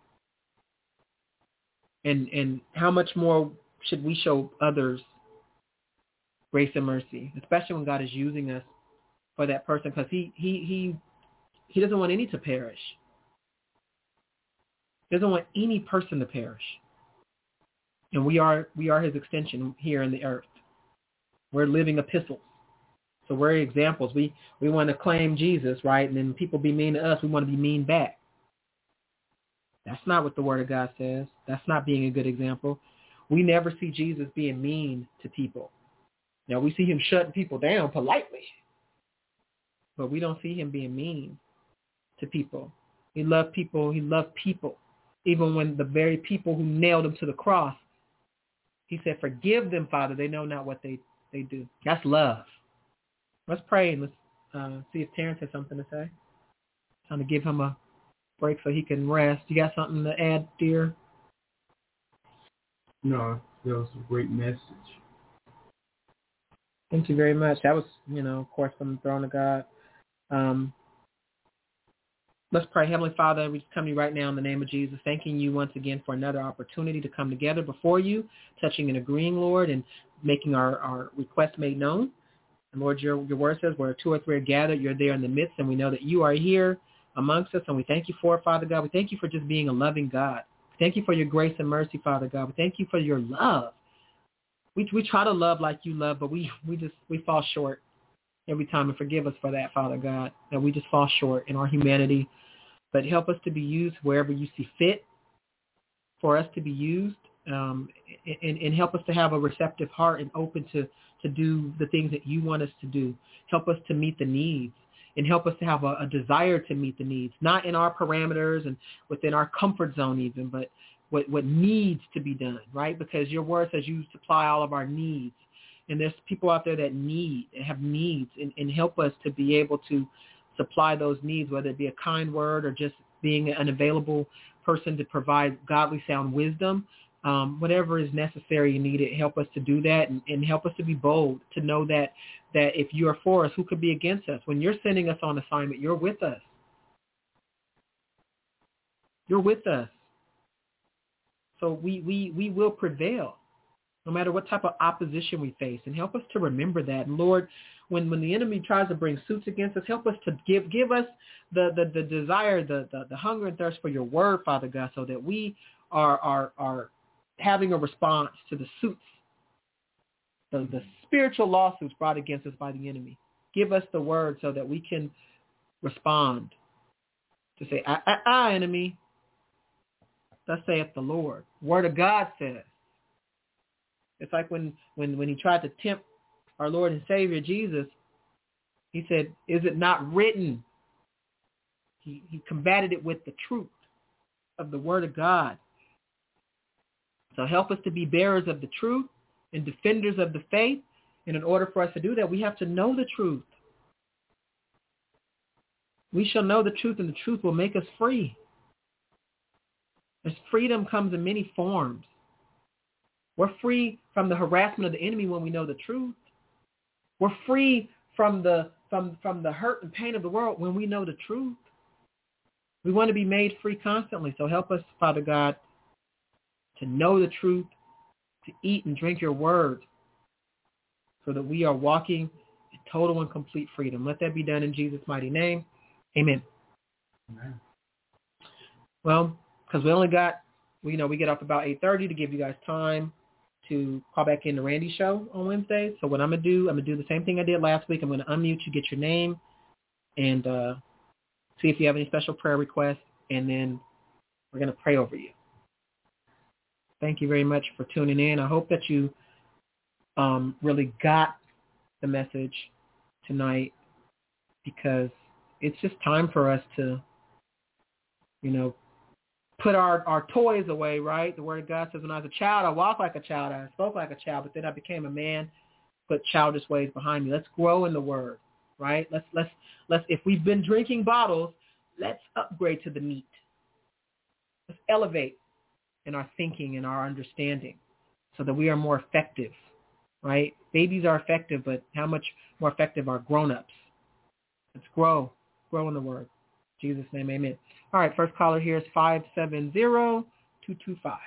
And and how much more should we show others grace and mercy, especially when God is using us for that person, because he, he, he, he doesn't want any to perish. He doesn't want any person to perish. And we are we are his extension here in the earth. We're living epistles. So we're examples. We we want to claim Jesus, right? And then people be mean to us. We want to be mean back. That's not what the Word of God says. That's not being a good example. We never see Jesus being mean to people. Now, we see him shutting people down politely, but we don't see him being mean to people. He loved people. He loved people. Even when the very people who nailed him to the cross, he said, forgive them, Father. They know not what they, they do. That's love. Let's pray and let's uh, see if Terrence has something to say. Trying to give him a break so he can rest. You got something to add, dear? No, that was a great message. Thank you very much. That was, you know, of course, from the throne of God. Um, let's pray. Heavenly Father, we come to you right now in the name of Jesus, thanking you once again for another opportunity to come together before you, touching and agreeing, Lord, and making our, our requests made known. And Lord, your, your word says where two or three are gathered, you're there in the midst, and we know that you are here amongst us, and we thank you for it, Father God. We thank you for just being a loving God. We thank you for your grace and mercy, Father God. We thank you for your love. We we try to love like you love, but we, we just we fall short every time, and forgive us for that, Father God, that we just fall short in our humanity. But help us to be used wherever you see fit for us to be used, um, and, and help us to have a receptive heart and open to, to do the things that you want us to do. Help us to meet the needs, and help us to have a, a desire to meet the needs, not in our parameters and within our comfort zone even, but what, what needs to be done, right? Because your word says you supply all of our needs. And there's people out there that need, have needs, and, and help us to be able to supply those needs, whether it be a kind word or just being an available person to provide godly sound wisdom, um, whatever is necessary and needed. Help us to do that, and, and help us to be bold, to know that, that if you are for us, who could be against us? When you're sending us on assignment, you're with us. You're with us. So we, we, we will prevail, no matter what type of opposition we face, and help us to remember that. And Lord, when, when the enemy tries to bring suits against us, help us to give give us the, the, the desire, the, the, the hunger and thirst for your word, Father God, so that we are are, are having a response to the suits, the, the spiritual lawsuits brought against us by the enemy. Give us the word so that we can respond to say, ah, ah, ah, enemy, thus saith the Lord. Word of God says. It's like when, when, when he tried to tempt our Lord and Savior Jesus, he said, is it not written? He, he combated it with the truth of the Word of God. So help us to be bearers of the truth and defenders of the faith. And in order for us to do that, we have to know the truth. We shall know the truth, and the truth will make us free. As freedom comes in many forms. We're free from the harassment of the enemy when we know the truth. We're free from the from, from the hurt and pain of the world when we know the truth. We want to be made free constantly. So help us, Father God, to know the truth, to eat and drink your word, so that we are walking in total and complete freedom. Let that be done in Jesus' mighty name. Amen. Amen. Well, because we only got, you know, we get off about eight thirty to give you guys time to call back in the Randy show on Wednesdays. So what I'm going to do, I'm going to do the same thing I did last week. I'm going to unmute you, get your name, and uh, see if you have any special prayer requests, and then we're going to pray over you. Thank you very much for tuning in. I hope that you um, really got the message tonight, because it's just time for us to, you know, put our, our toys away, right? The Word of God says, when I was a child, I walked like a child, I spoke like a child, but then I became a man, put childish ways behind me. Let's grow in the Word, right? Let's, let's, let's, if we've been drinking bottles, let's upgrade to the meat. Let's elevate in our thinking and our understanding so that we are more effective, right? Babies are effective, but how much more effective are grown-ups? Let's grow, grow in the Word. In Jesus' name, amen. All right, first caller here is five seven zero, two two five.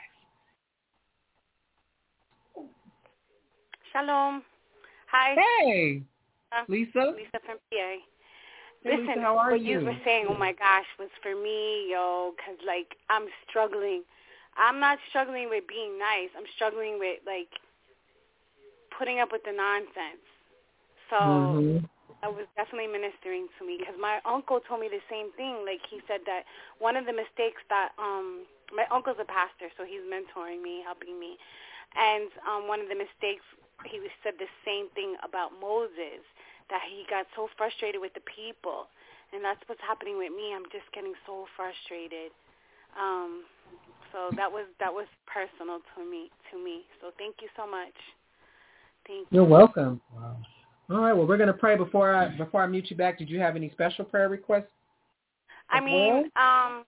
Shalom. Hi. Hey, uh, Lisa. Lisa from P A. Hey, Listen, Lisa, how are what you? you were saying, oh my gosh, was for me, yo, because, like, I'm struggling. I'm not struggling with being nice. I'm struggling with, like, putting up with the nonsense. So Mm-hmm. it was definitely ministering to me, because my uncle told me the same thing. Like, he said that one of the mistakes that um, my uncle's a pastor, so he's mentoring me, helping me. And um, one of the mistakes, he said the same thing about Moses, that he got so frustrated with the people. And that's what's happening with me. I'm just getting so frustrated. Um, so that was that was personal to me. To me. So thank you so much. Thank you. You're welcome. Wow. All right, well, we're going to pray before I before I mute you back. Did you have any special prayer requests? I mean, um,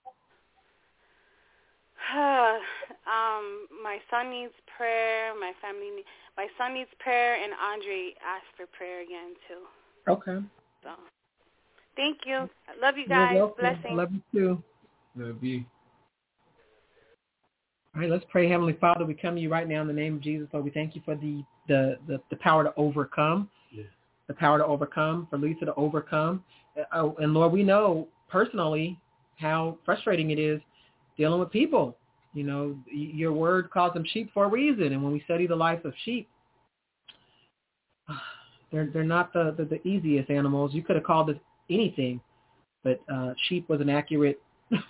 um, my son needs prayer. My family, need, my son needs prayer, and Andre asked for prayer again too. Okay. So, thank you. I love you You're guys. welcome. Blessings. I love you too. Love you. All right, let's pray. Heavenly Father, we come to you right now in the name of Jesus. Lord, we thank you for the the the, the power to overcome. Yes. The power to overcome, for Lisa to overcome. Uh, and Lord, we know personally how frustrating it is dealing with people. You know, your word calls them sheep for a reason. And when we study the life of sheep, they're they're not the, the, the easiest animals. You could have called it anything, but uh, sheep was an accurate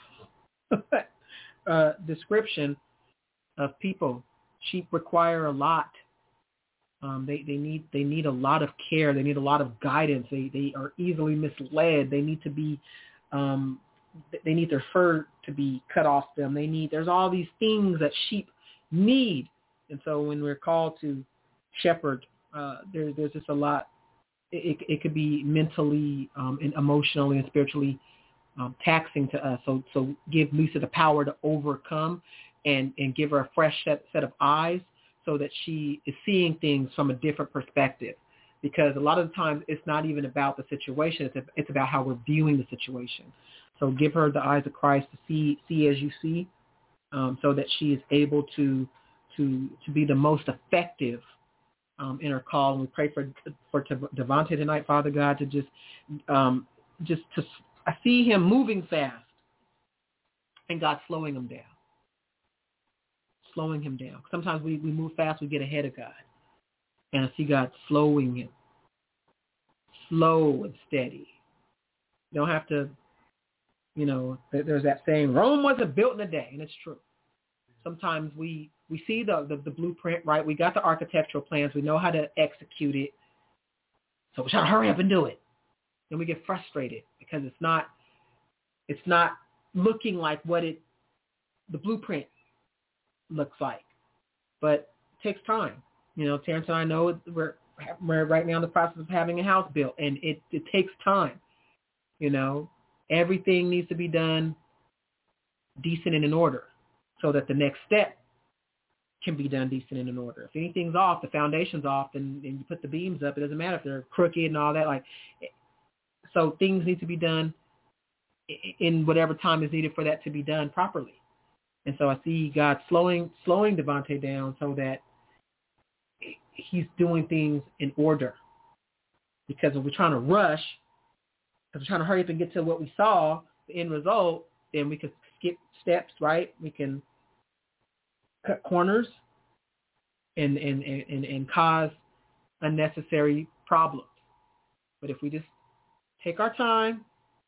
uh, description of people. Sheep require a lot. Um, they, they need they need a lot of care. They need a lot of guidance. They they are easily misled. They need to be um, they need their fur to be cut off them. They need there's all these things that sheep need. And so when we're called to shepherd, uh, there, there's just a lot. It, it could be mentally um, and emotionally and spiritually um, taxing to us. So so give Lisa the power to overcome, and, and give her a fresh set, set of eyes, so that she is seeing things from a different perspective. Because a lot of the times it's not even about the situation. It's, it's about how we're viewing the situation. So give her the eyes of Christ to see see as you see, um, so that she is able to to to be the most effective um, in her call. And we pray for for Devontae tonight, Father God, to just um, just to I see him moving fast, and God slowing him down. Slowing him down. Sometimes we, we move fast, we get ahead of God. And I see God slowing him. Slow and steady. You don't have to, you know, there's that saying, Rome wasn't built in a day, and it's true. Sometimes we, we see the, the, the blueprint, right? We got the architectural plans. We know how to execute it. So we try to hurry up and do it. Then we get frustrated because it's not, it's not looking like what it, the blueprint looks like. But it takes time. You know, Terrence and I know we're, we're right now in the process of having a house built, and it, it takes time. You know, everything needs to be done decent and in order, so that the next step can be done decent and in order. If anything's off, the foundation's off, and, and you put the beams up, it doesn't matter if they're crooked and all that. Like, so things need to be done in whatever time is needed for that to be done properly. And so I see God slowing slowing Devontae down so that he's doing things in order. Because if we're trying to rush, if we're trying to hurry up and get to what we saw, the end result, then we could skip steps, right? We can cut corners and and, and, and cause unnecessary problems. But if we just take our time,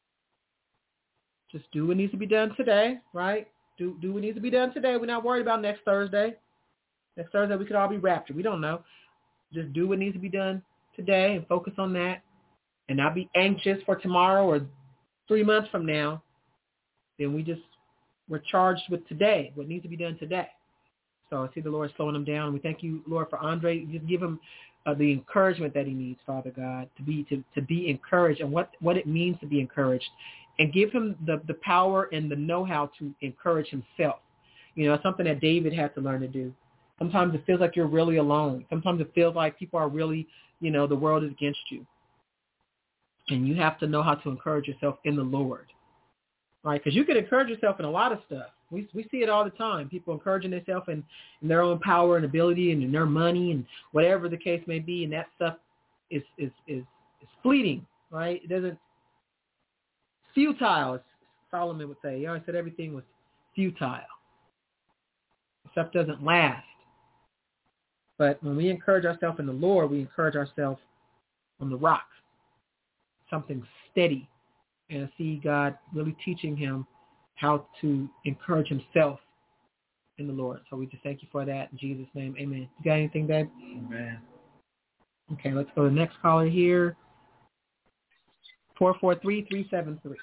just do what needs to be done today, right? Do do what needs to be done today. We're not worried about next Thursday. Next Thursday we could all be raptured. We don't know. Just do what needs to be done today and focus on that, and not be anxious for tomorrow or three months from now. Then we just, we're charged with today, what needs to be done today. So I see the Lord slowing him down. We thank you, Lord, for Andre. Just give him uh, the encouragement that he needs, Father God, to be to, to be encouraged and what, what it means to be encouraged. And give him the, the power and the know-how to encourage himself. You know, it's something that David had to learn to do. Sometimes it feels like you're really alone. Sometimes it feels like people are really, you know, the world is against you. And you have to know how to encourage yourself in the Lord. Right? Because you can encourage yourself in a lot of stuff. We we see it all the time. People encouraging themselves in, in their own power and ability and in their money and whatever the case may be. And that stuff is is is, is fleeting, right? It doesn't, futile, as Solomon would say. He always said everything was futile. Stuff doesn't last. But when we encourage ourselves in the Lord, we encourage ourselves on the rock, something steady. And I see God really teaching him how to encourage himself in the Lord. So we just thank you for that. In Jesus' name, amen. You got anything, babe? Amen. Okay, let's go to the next caller here. four four three, three seven three.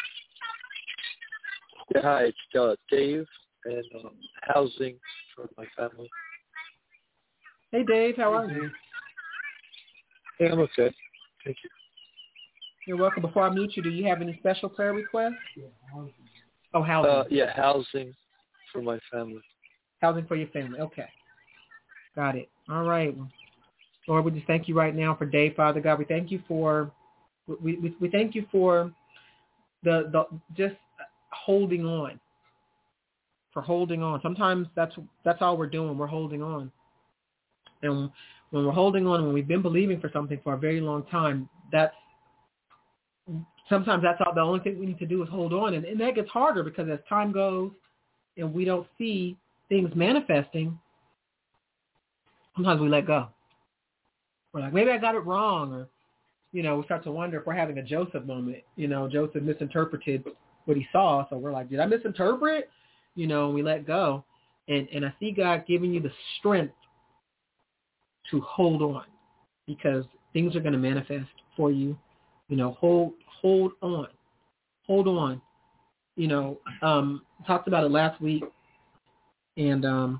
Yeah, hi, it's uh, Dave, and um, housing for my family. Hey, Dave, how are you? Hey, I'm okay. Thank you. You're welcome. Before I meet you, do you have any special prayer requests? Oh, housing. Uh, yeah, housing for my family. Housing for your family. Okay. Got it. All right. Lord, we just thank you right now for Dave, Father God. We thank you for we we, we thank you for the the just holding on. For holding on. Sometimes that's that's all we're doing. We're holding on. And when we're holding on, when we've been believing for something for a very long time, that's sometimes that's all, the only thing we need to do is hold on. And, and that gets harder because as time goes and we don't see things manifesting, sometimes we let go. We're like, maybe I got it wrong. Or, you know, we start to wonder if we're having a Joseph moment. You know, Joseph misinterpreted what he saw. So we're like, did I misinterpret? You know, and we let go. And, and I see God giving you the strength to hold on because things are going to manifest for you. You know, hold hold on. Hold on. You know, um, talked about it last week and um,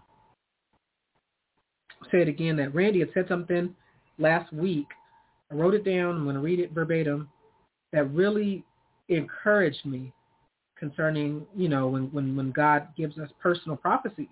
say it again that Randy had said something last week. I wrote it down. I'm going to read it verbatim. That really encouraged me concerning, you know, when, when, when God gives us personal prophecies.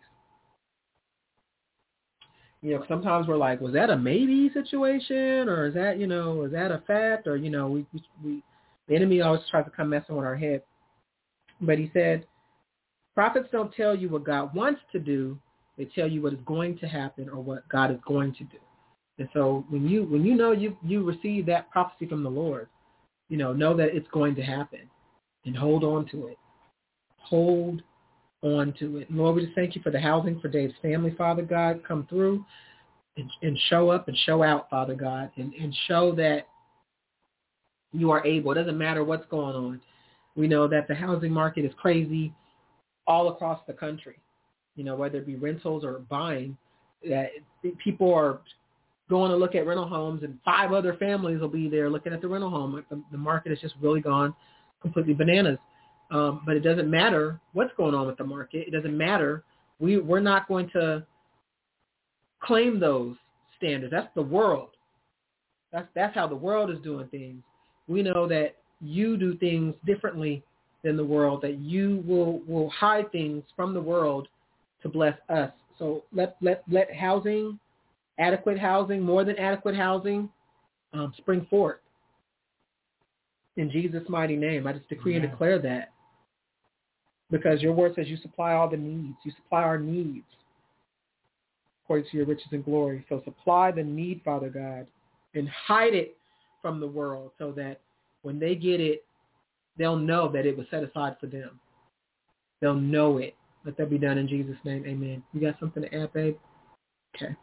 You know, sometimes we're like, was that a maybe situation, or is that, you know, is that a fact, or, you know, we, we, we the enemy always tries to come messing with our head. But he said, prophets don't tell you what God wants to do; they tell you what is going to happen or what God is going to do. And so when you when you know you you receive that prophecy from the Lord, you know, know that it's going to happen, and hold on to it. Hold on to it. Lord, we just thank you for the housing for Dave's family, Father God. Come through and, and show up and show out, Father God, and, and show that you are able. It doesn't matter what's going on. We know that the housing market is crazy all across the country, you know, whether it be rentals or buying, that people are going to look at rental homes and five other families will be there looking at the rental home. The, the market has just really gone completely bananas. Um, but it doesn't matter what's going on with the market. It doesn't matter. We, we're not going to claim those standards. That's the world. That's that's how the world is doing things. We know that you do things differently than the world, that you will, will hide things from the world to bless us. So let let let housing, adequate housing, more than adequate housing, um, spring forth. In Jesus' mighty name, I just decree and declare that. Because your word says you supply all the needs. You supply our needs according to your riches and glory. So supply the need, Father God, and hide it from the world so that when they get it, they'll know that it was set aside for them. They'll know it. Let that be done in Jesus' name. Amen. You got something to add, babe? Okay.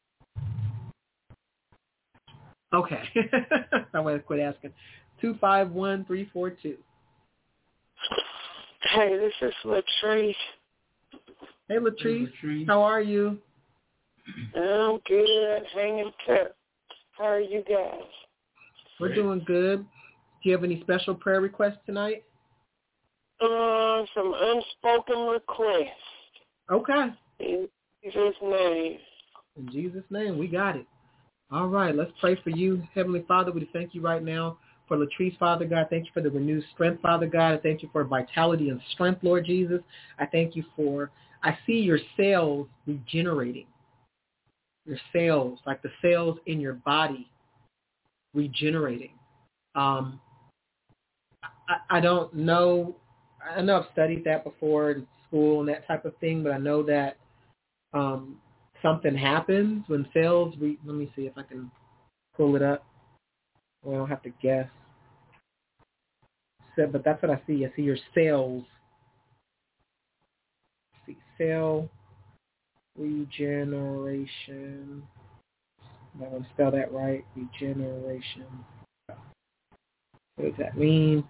Okay. I'm going to quit asking. two five one, three four two. Hey, this is Latrice. Hey, Latrice. Hey, Latrice. How are you? I'm good. Hanging tough. How are you guys? We're doing good. Do you have any special prayer requests tonight? Uh, some unspoken requests. Okay. In Jesus' name. In Jesus' name, we got it. All right, let's pray for you. Heavenly Father, we thank you right now for Latrice, Father God. Thank you for the renewed strength, Father God. I thank you for vitality and strength, Lord Jesus. I thank you for, I see your cells regenerating. Your cells, like the cells in your body, regenerating. Um, I, I don't know. I know I've studied that before in school and that type of thing, but I know that um, something happens when cells, re- let me see if I can pull it up. Well, I don't have to guess. So, but that's what I see. I see your cells. Let's see, cell regeneration. I'm not going to spell that right. Regeneration. What does that mean?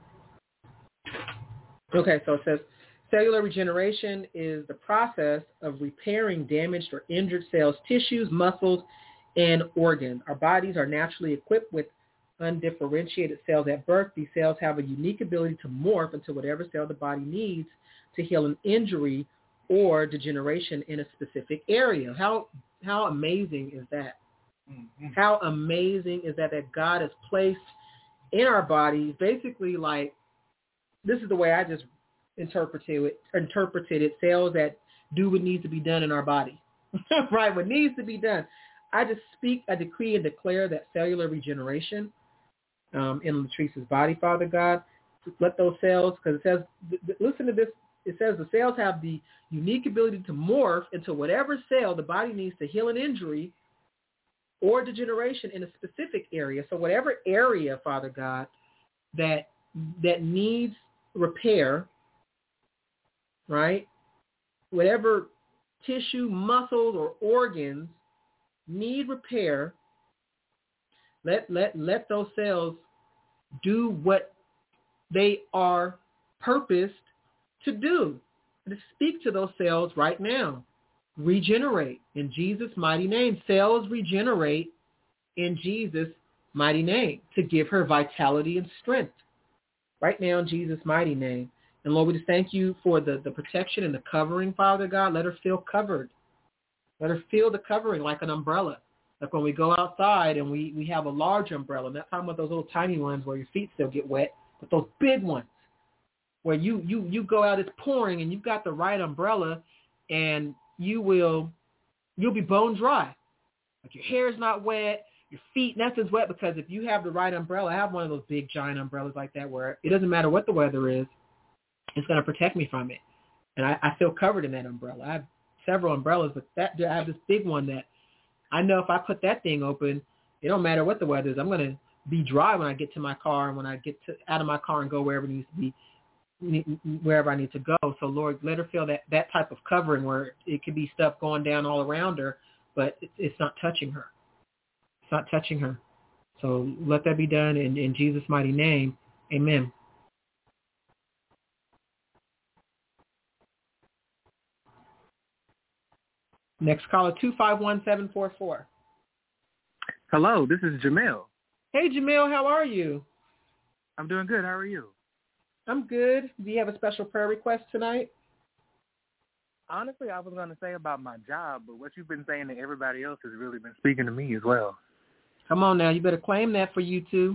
Okay, so it says cellular regeneration is the process of repairing damaged or injured cells, tissues, muscles, and organs. Our bodies are naturally equipped with undifferentiated cells at birth. These cells have a unique ability to morph into whatever cell the body needs to heal an injury or degeneration in a specific area. How how amazing is that? Mm-hmm. How amazing is that that God has placed in our bodies, basically like, this is the way I just interpreted it, interpreted it, cells that do what needs to be done in our body, right? What needs to be done. I just speak, I decree and declare that cellular regeneration um, in Latrice's body, Father God. Let those cells, because it says, listen to this, it says the cells have the unique ability to morph into whatever cell the body needs to heal an injury or degeneration in a specific area. So whatever area, Father God, that that needs repair, right? Whatever tissue, muscles, or organs need repair, let let let those cells do what they are purposed to do. To speak to those cells right now. Regenerate in Jesus' mighty name. Cells regenerate in Jesus' mighty name to give her vitality and strength. Right now in Jesus' mighty name. And Lord, we just thank you for the, the protection and the covering, Father God. Let her feel covered. Let her feel the covering like an umbrella. Like when we go outside and we, we have a large umbrella. I'm not talking about those little tiny ones where your feet still get wet, but those big ones where you, you, you go out, it's pouring, and you've got the right umbrella, and you will, you'll be bone dry. Like your hair is not wet, your feet, nothing's wet, because if you have the right umbrella, I have one of those big giant umbrellas like that where it doesn't matter what the weather is, it's going to protect me from it. And I, I feel covered in that umbrella. I have several umbrellas, but that I have this big one that I know if I put that thing open, it don't matter what the weather is. I'm going to be dry when I get to my car and when I get to, out of my car and go wherever it needs to be, wherever I need to go. So Lord, let her feel that, that type of covering where it could be stuff going down all around her, but it, it's not touching her. It's not touching her. So let that be done in, in Jesus' mighty name. Amen. Next caller, two five one, seven four four. Hello, this is Jamil. Hey, Jamil, how are you? I'm doing good. How are you? I'm good. Do you have a special prayer request tonight? Honestly, I was going to say about my job, but what you've been saying to everybody else has really been speaking to me as well. Come on now. You better claim that for you too.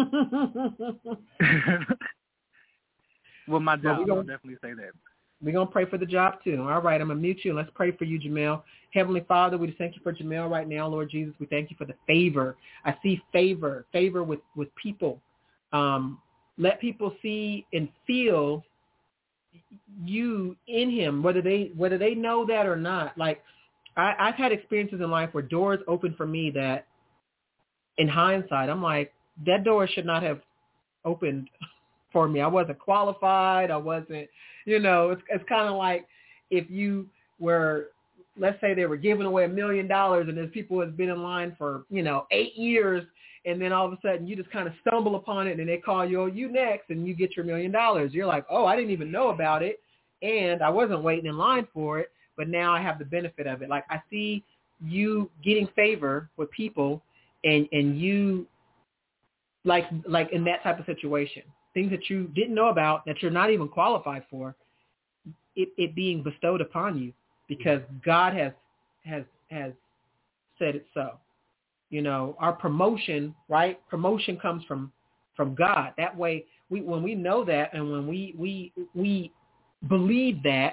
Well, my job, well, I'll definitely say that. We're going to pray for the job too. All right, I'm going to mute you. Let's pray for you, Jamil. Heavenly Father, we just thank you for Jamil right now, Lord Jesus. We thank you for the favor. I see favor, favor with, with people. Um, let people see and feel you in him, whether they whether they know that or not. Like I, I've had experiences in life where doors open for me that in hindsight, I'm like, that door should not have opened for me. I wasn't qualified. I wasn't, you know, it's, it's kind of like if you were, let's say they were giving away a million dollars and there's people who have been in line for, you know, eight years. And then all of a sudden you just kind of stumble upon it and they call you, oh, you next, and you get your million dollars. You're like, oh, I didn't even know about it. And I wasn't waiting in line for it, but now I have the benefit of it. Like I see you getting favor with people and, and you like, like in that type of situation, things that you didn't know about that you're not even qualified for, it, it being bestowed upon you because God has, has, has said it so. You know, our promotion, right? Promotion comes from, from God. That way, we when we know that and when we we we believe that,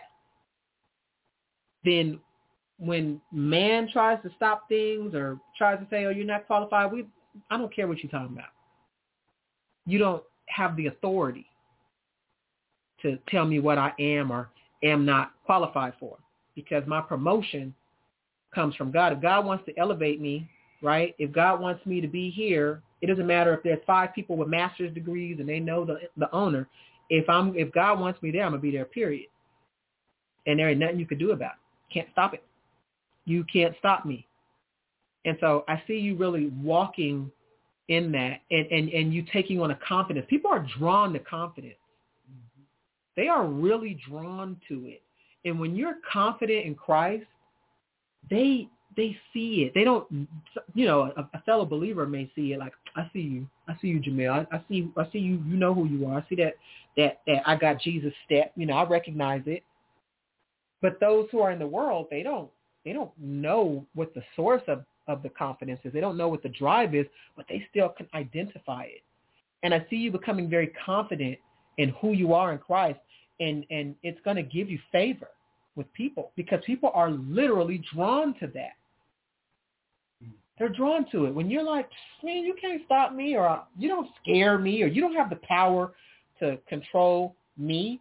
then when man tries to stop things or tries to say, oh, you're not qualified, we I don't care what you're talking about. You don't have the authority to tell me what I am or am not qualified for because my promotion comes from God. If God wants to elevate me, right? If God wants me to be here, it doesn't matter if there's five people with master's degrees and they know the the owner. If I'm if God wants me there, I'm gonna be there, period. And there ain't nothing you can do about it. Can't stop it. You can't stop me. And so I see you really walking in that and, and, and you taking on a confidence. People are drawn to confidence. Mm-hmm. They are really drawn to it. And when you're confident in Christ, they They see it. They don't, you know, a, a fellow believer may see it like, I see you. I see you, Jamel. I, I see I see you. You know who you are. I see that, that, that I got Jesus step. You know, I recognize it. But those who are in the world, they don't, they don't know what the source of, of the confidence is. They don't know what the drive is, but they still can identify it. And I see you becoming very confident in who you are in Christ. And, and it's going to give you favor with people because people are literally drawn to that. They're drawn to it. When you're like, man, you can't stop me or you don't scare me or you don't have the power to control me,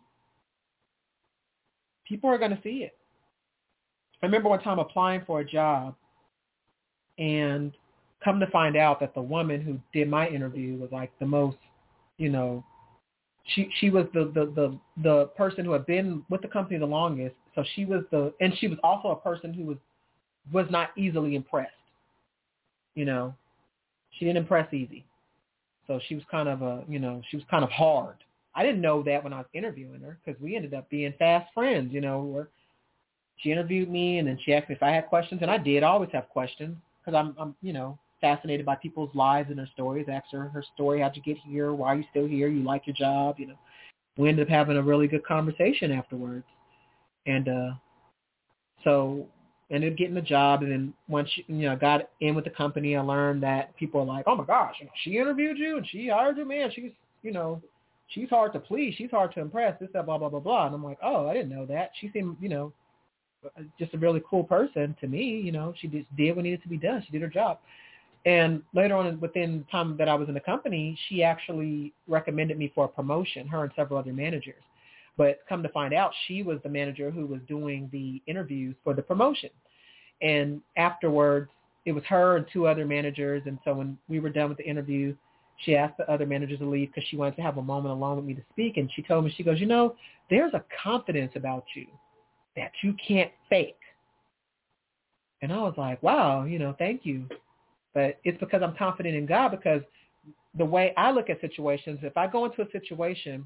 people are going to see it. I remember one time applying for a job and come to find out that the woman who did my interview was like the most, you know, she she was the, the, the, the person who had been with the company the longest. So she was the, and she was also a person who was, was not easily impressed. You know, she didn't impress easy. So she was kind of a, you know, she was kind of hard. I didn't know that when I was interviewing her because we ended up being fast friends, you know, where she interviewed me and then she asked me if I had questions, and I did. I always have questions because I'm, I'm, you know, fascinated by people's lives and their stories. I asked her her story. How'd you get here? Why are you still here? You like your job? You know, we ended up having a really good conversation afterwards. And uh, so ended up getting the job. And then once, you know, got in with the company, I learned that people are like, oh, my gosh, you know, she interviewed you and she hired you, man. She's, you know, she's hard to please. She's hard to impress, this, that, blah, blah, blah, blah. And I'm like, oh, I didn't know that. She seemed, you know, just a really cool person to me. You know, she just did what needed to be done. She did her job. And later on, within the time that I was in the company, she actually recommended me for a promotion, her and several other managers. But come to find out, she was the manager who was doing the interviews for the promotion. And afterwards, it was her and two other managers. And so when we were done with the interview, she asked the other managers to leave because she wanted to have a moment alone with me to speak. And she told me, she goes, you know, there's a confidence about you that you can't fake. And I was like, wow, you know, thank you. But it's because I'm confident in God, because the way I look at situations, if I go into a situation,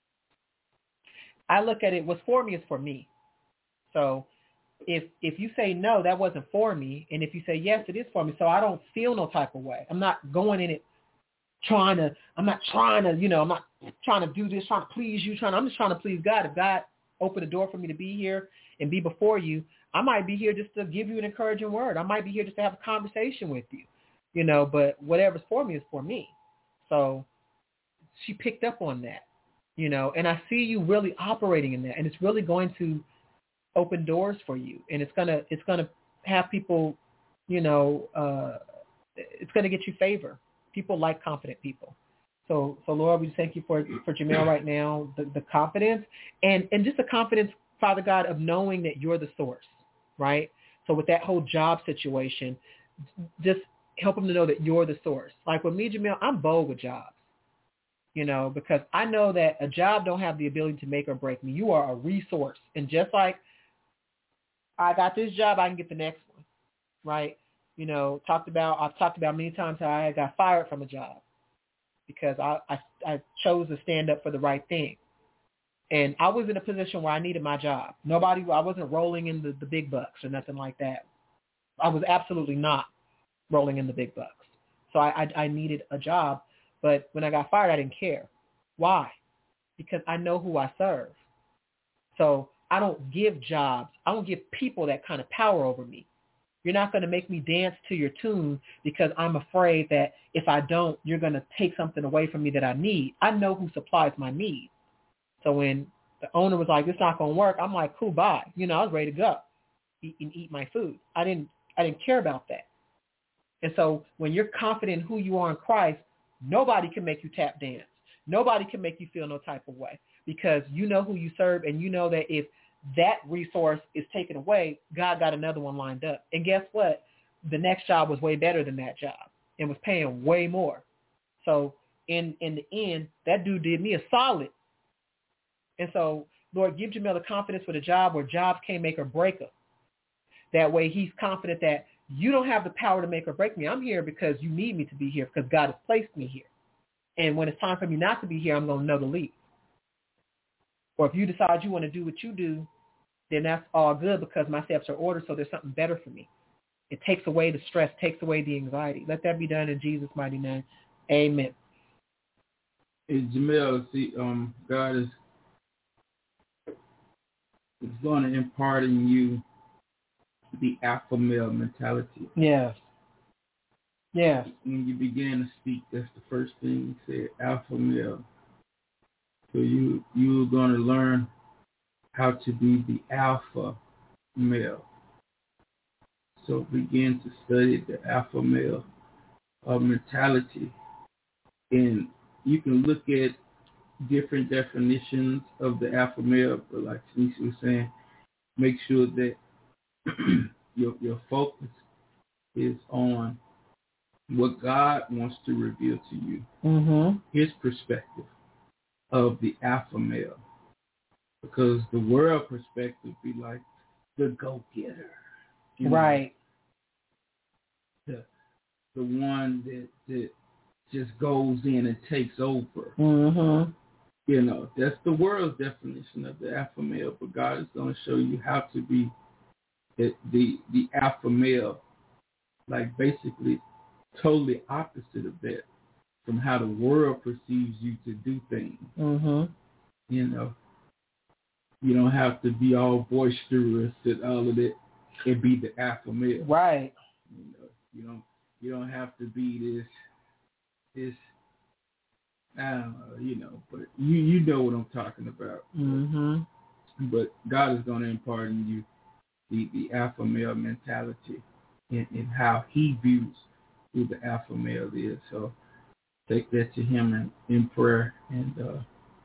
I look at it, what's for me is for me. So if if you say, no, that wasn't for me, and if you say, yes, it is for me, so I don't feel no type of way. I'm not going in it trying to, I'm not trying to, you know, I'm not trying to do this, trying to please you, trying to, I'm just trying to please God. If God opened the door for me to be here and be before you, I might be here just to give you an encouraging word. I might be here just to have a conversation with you, you know, but whatever's for me is for me. So she picked up on that, you know, and I see you really operating in that, and it's really going to open doors for you, and it's going to, it's going to have people, you know, uh, it's going to get you favor. People like confident people. So, so Lord, we just thank you for for Jamel right now, the, the confidence and, and just the confidence, Father God, of knowing that you're the source, right? So with that whole job situation, just help him to know that you're the source. Like with me, Jamel, I'm bold with jobs, you know, because I know that a job don't have the ability to make or break me. You are a resource. And just like I got this job, I can get the next one, right? You know, talked about, I've talked about many times how I got fired from a job because I, I, I chose to stand up for the right thing. And I was in a position where I needed my job. Nobody, I wasn't rolling in the, the big bucks or nothing like that. I was absolutely not rolling in the big bucks. So I, I, I needed a job. But when I got fired, I didn't care. Why? Because I know who I serve. So I don't give jobs. I don't give people that kind of power over me. You're not going to make me dance to your tune because I'm afraid that if I don't, you're going to take something away from me that I need. I know who supplies my needs. So when the owner was like, it's not going to work, I'm like, cool, bye. You know, I was ready to go eat, and eat my food. I didn't, I didn't care about that. And so when you're confident in who you are in Christ, nobody can make you tap dance. Nobody can make you feel no type of way because you know who you serve and you know that if that resource is taken away, God got another one lined up. And guess what? The next job was way better than that job and was paying way more. So in, in the end, that dude did me a solid. And so, Lord, give Jamel the confidence for the job where jobs can't make or break him. That way he's confident that you don't have the power to make or break me. I'm here because you need me to be here because God has placed me here. And when it's time for me not to be here, I'm going to know to leave. Or if you decide you want to do what you do, then that's all good because my steps are ordered, so there's something better for me. It takes away the stress, takes away the anxiety. Let that be done in Jesus' mighty name. Amen. Hey, Jamel, see, um, God is, is going to impart in you the alpha male mentality. Yes. Yes. When you began to speak, that's the first thing you said, alpha male. So you you're going to learn how to be the alpha male. So begin to study the alpha male uh, mentality. And you can look at different definitions of the alpha male, but like Tanisha was saying, make sure that your your focus is on what God wants to reveal to you, mm-hmm. His perspective of the alpha male, because the world perspective be like the go-getter, you right? Know, the the one that that just goes in and takes over. Mm-hmm. You know, that's the world's definition of the alpha male, but God is going to show you how to be the the, the alpha male, like basically totally opposite of that, from how the world perceives you to do things. Mm-hmm. You know, you don't have to be all boisterous and all of that and be the alpha male. Right. You know, you don't you don't have to be this this I don't know, you know, but you you know what I'm talking about. Mm-hmm. But God is going to impart in you the, the alpha male mentality and, and how He views who the alpha male is. So take that to Him in, in prayer and uh,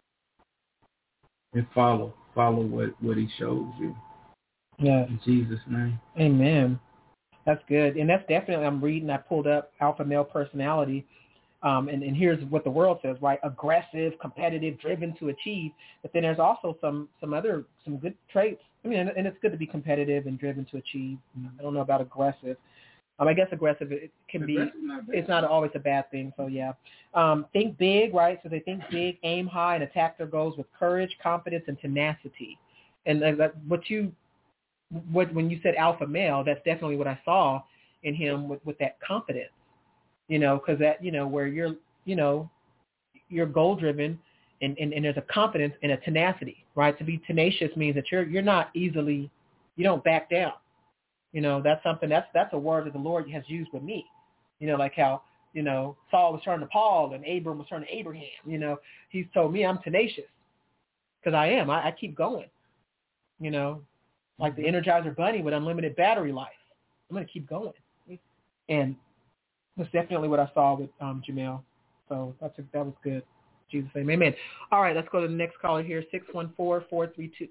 and follow follow what, what He shows you. Yeah. In Jesus' name. Amen. That's good. And that's definitely, I'm reading, I pulled up alpha male personality. Um, and, and here's what the world says, right? Aggressive, competitive, driven to achieve. But then there's also some some other, some good traits. I mean, and, and it's good to be competitive and driven to achieve. I don't know about aggressive. Um, I guess aggressive, it can aggressive be, not it's not always a bad thing. So, yeah. Um, think big, right? So they think big, aim high, and attack their goals with courage, confidence, and tenacity. And uh, what you, what when you said alpha male, that's definitely what I saw in him with, with that confidence. You know, because that, you know, where you're, you know, you're goal driven and, and, and there's a confidence and a tenacity, right? To be tenacious means that you're, you're not easily, you don't back down. You know, that's something, that's, that's a word that the Lord has used with me. You know, like how, you know, Saul was turned to Paul and Abram was turned to Abraham. You know, He's told me I'm tenacious because I am. I, I keep going, you know, like the Energizer Bunny with unlimited battery life. I'm going to keep going. And that's definitely what I saw with um, Jamel. So that's a, that was good. Jesus' name, amen. All right, let's go to the next caller here, six one four, four three two.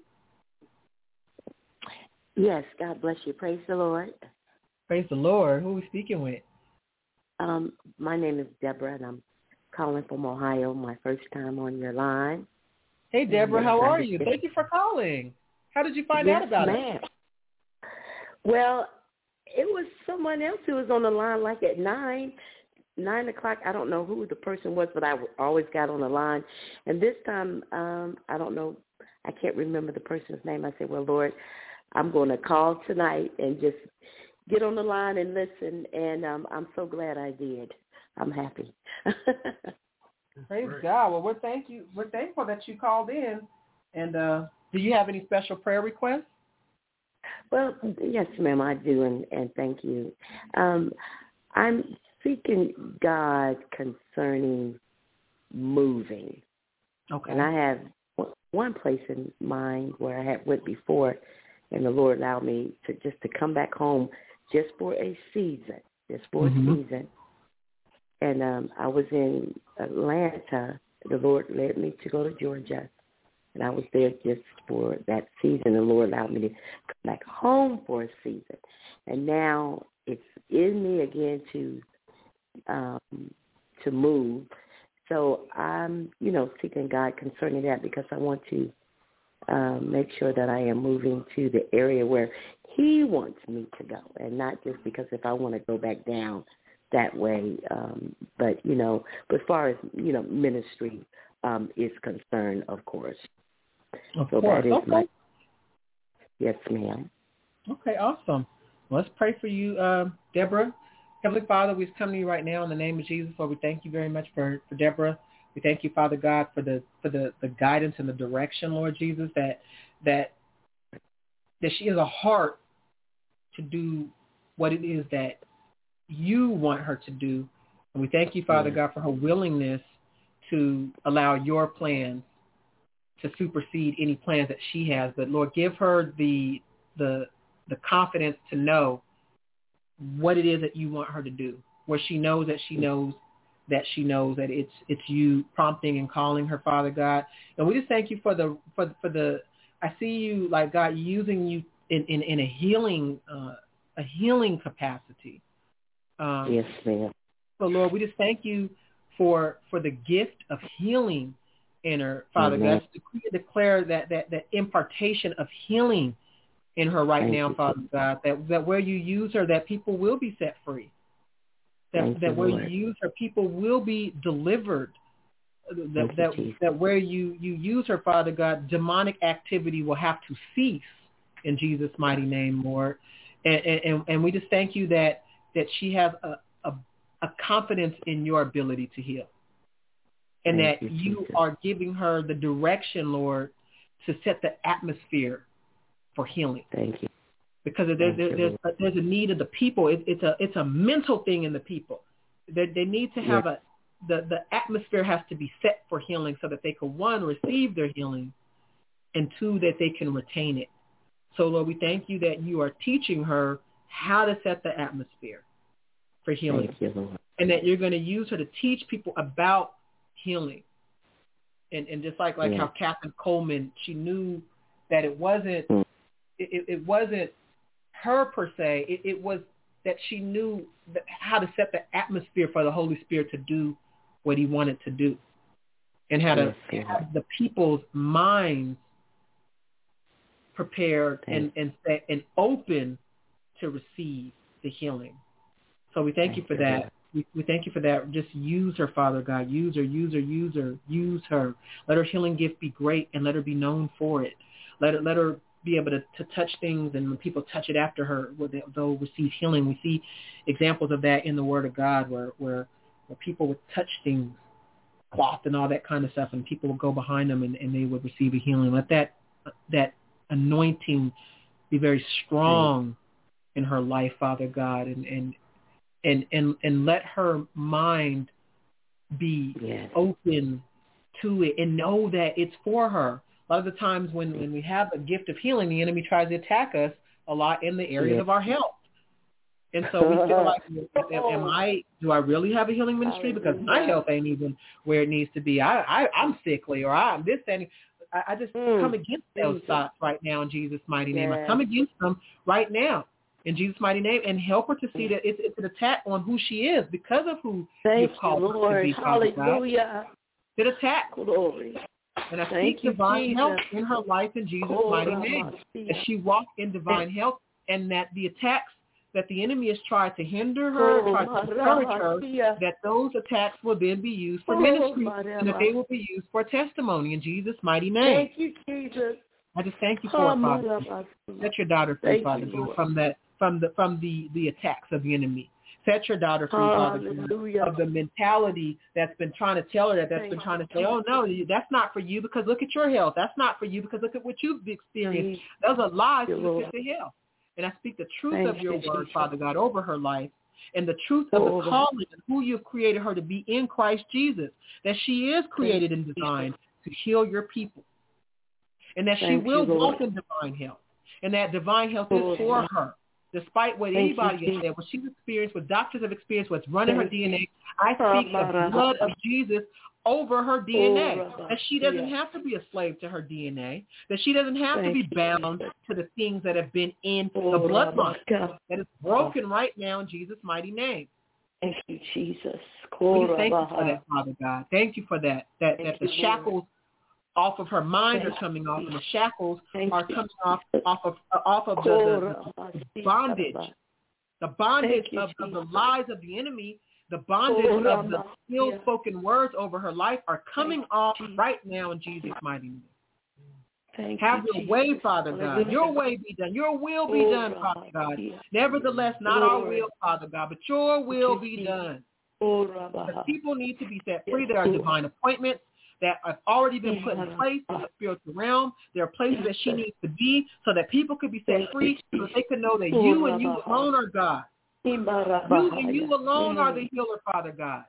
Yes, God bless you. Praise the Lord. Praise the Lord. Who are we speaking with? Um, my name is Deborah, and I'm calling from Ohio, my first time on your line. Hey, Deborah, and how uh, are you? Thank you for calling. How did you find yes, out about ma'am. it? Well, it was someone else who was on the line like at nine, nine o'clock. I don't know who the person was, but I always got on the line. And this time, um, I don't know, I can't remember the person's name. I said, well, Lord, I'm going to call tonight and just get on the line and listen. And um, I'm so glad I did. I'm happy. Praise God. Well, we're thank you. We're thankful that you called in. And uh, do you have any special prayer requests? Well, yes, ma'am, I do, and, and thank you. Um, I'm seeking God concerning moving. Okay. And I have one place in mind where I had went before, and the Lord allowed me to just to come back home just for a season, just for mm-hmm. a season. And um, I was in Atlanta. The Lord led me to go to Georgia. And I was there just for that season. The Lord allowed me to come back home for a season. And now it's in me again to um, to move. So I'm, you know, seeking God concerning that because I want to um, make sure that I am moving to the area where He wants me to go, and not just because if I want to go back down that way. Um, but, you know, but as far as, you know, ministry um, is concerned, of course. Of so course. that is okay. my, yes, ma'am. Okay, awesome. Well, let's pray for you, uh, Deborah. Heavenly Father, we come to you right now in the name of Jesus. Lord, we thank you very much for, for Deborah. We thank you, Father God, for the for the, the guidance and the direction, Lord Jesus, that that that she has a heart to do what it is that you want her to do. And we thank you, Father yeah. God, for her willingness to allow your plans to supersede any plans that she has. But Lord, give her the the the confidence to know what it is that you want her to do, where she knows that she knows that she knows that it's it's you prompting and calling her, Father God. And we just thank you for the for for the I see you like God using you in in, in a healing uh, a healing capacity. Um, yes, ma'am. So Lord, we just thank you for for the gift of healing in her, Father mm-hmm. God. We declare that, that that impartation of healing in her right Thank now, you. Father God, that, that where you use her, that people will be set free. That Thank that you, where Lord. you use her, people will be delivered. That Thank that, you, that where you, you use her, Father God, demonic activity will have to cease in Jesus' mighty name, Lord. And and, and we just thank you that, that she has a, a, a confidence in your ability to heal. And Thank that you, you are giving her the direction, Lord, to set the atmosphere for healing. Thank you. Because there's there, there's a, there's a need of the people. It, it's a it's a mental thing in the people. They they need to have yes. a the the atmosphere has to be set for healing so that they can one receive their healing, and two that they can retain it. So Lord, we thank you that you are teaching her how to set the atmosphere for healing, thank you, Lord. And that you're going to use her to teach people about healing. And and just like like yeah. how Catherine Coleman, she knew that it wasn't mm. it, it wasn't her per se. It, it was that she knew that how to set the atmosphere for the Holy Spirit to do what He wanted to do, and how to yes, have the people's minds prepared and and set and open to receive the healing. So we thank, thank you for you, that. Lord. We, we thank you for that. Just use her, Father God. Use her, use her, use her, use her. Let her healing gift be great and let her be known for it. Let her, let her be able to, to touch things, and when people touch it after her, they'll receive healing. We see examples of that in the Word of God where, where, where people would touch things, cloth and all that kind of stuff, and people would go behind them and, and they would receive a healing. Let that that anointing be very strong in her life, Father God, and and And, and and let her mind be yes. open to it and know that it's for her. A lot of the times when, when we have a gift of healing, the enemy tries to attack us a lot in the areas yes. of our health. And so we feel like, am, am I, do I really have a healing ministry? Because my health ain't even where it needs to be. I, I, I'm sickly, or I'm this and I, I just mm. come against those thoughts right now in Jesus' mighty name. Yes. I come against them right now in Jesus' mighty name, and help her to see that it's, it's an attack on who she is because of who Thank you've called you, her Lord. to be. Hallelujah. It's an attack. Glory. And I Thank speak you, divine Jesus. health in her life in Jesus' Glory. mighty name. That she walk in divine health, and that the attacks that the enemy has tried to hinder her, oh, tried to discourage her, that those attacks will then be used for oh, ministry, and that they will be used for testimony in Jesus' mighty name. Thank you, Jesus. I just thank you for oh, it, Father. Set your daughter free, thank Father, you, from that, from the from the, the attacks of the enemy. Set your daughter free, Father, of the mentality that's been trying to tell her that, that's thank been trying to say, oh, no, that's not for you because look at your health. That's not for you because look at what you've experienced. Those are lies to the pit of hell. And I speak the truth Thank of your you, word, Jesus. Father God, over her life, and the truth of oh, the calling and who you've created her to be in Christ Jesus, that she is created and designed to heal your people, and that Thank she will you, walk in divine health, and that divine health oh, is for her, despite what Thank anybody you, has said, what she's experienced, what doctors have experienced, what's running Thank her D N A. I speak the blood of Jesus over her D N A, that she doesn't have to be a slave to her D N A, that she doesn't have to be bound to the things that have been in the bloodline, that is broken right now in Jesus' mighty name. Thank you, Jesus. We thank you for that, Father God. Thank you for that, that, that the shackles off of her mind are coming off, and the shackles are coming off off of off of the, the, the bondage, the bondage of, of the lies of the enemy. The bondage oh, of the ill-spoken words over her life are coming off right now in Jesus' mighty name. Thank Have you, your Jesus. way, Father God. Your way be done. Your will be oh, done, Father God. Nevertheless, not oh, our will, Father God, but your will be done. Oh, the people need to be set free. There are divine appointments that have already been put in place in the spiritual realm. There are places that she needs to be so that people could be set free, so that they can know that you and you alone are God. You and you alone are the healer, Father God.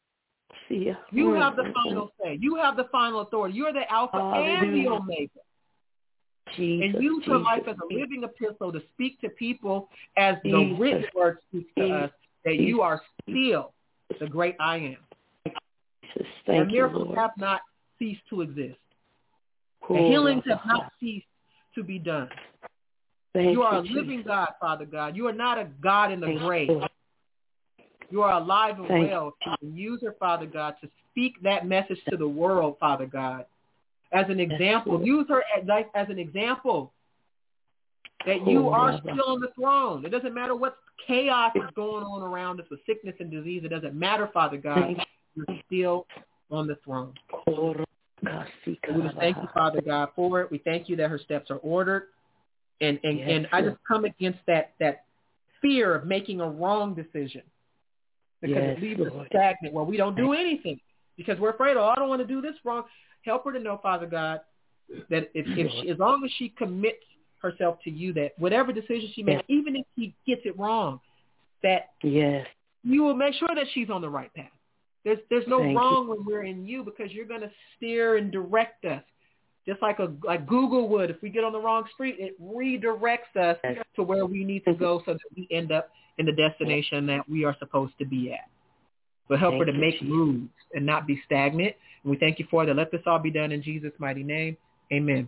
You have the final say. You have the final authority. You're the Alpha and the Omega. Jesus, and use her life as a living epistle to speak to people as the written word speaks to us, that you are still the great I am. Jesus, thank the miracles you, have not ceased to exist. The healings have not ceased to be done. Thank you are a living Jesus. God, Father God. You are not a God in the Thank grave. You. you are alive and Thank well. You can use her, Father God, to speak that message to the world, Father God. As an example, use her as, like, as an example that you oh, are brother. still on the throne. It doesn't matter what chaos is going on around us with sickness and disease. It doesn't matter, Father God. You're still on the throne. Oh, we just thank you, Father God, for it. We thank you that her steps are ordered. And and, yes, and I just come against that, that fear of making a wrong decision, because yes, it leaves us stagnant. Well, we don't do anything because we're afraid, oh, I don't want to do this wrong. Help her to know, Father God, that if, if she, as long as she commits herself to you, that whatever decision she makes, yes. even if she gets it wrong, that yes. you will make sure that she's on the right path. There's there's no Thank wrong you. when we're in you, because you're going to steer and direct us. Just like a like Google would, if we get on the wrong street, it redirects us to where we need to go so that we end up in the destination that we are supposed to be at. So help thank her to you, make Jesus. moves and not be stagnant. And we thank you for that. Let this all be done in Jesus' mighty name. Amen.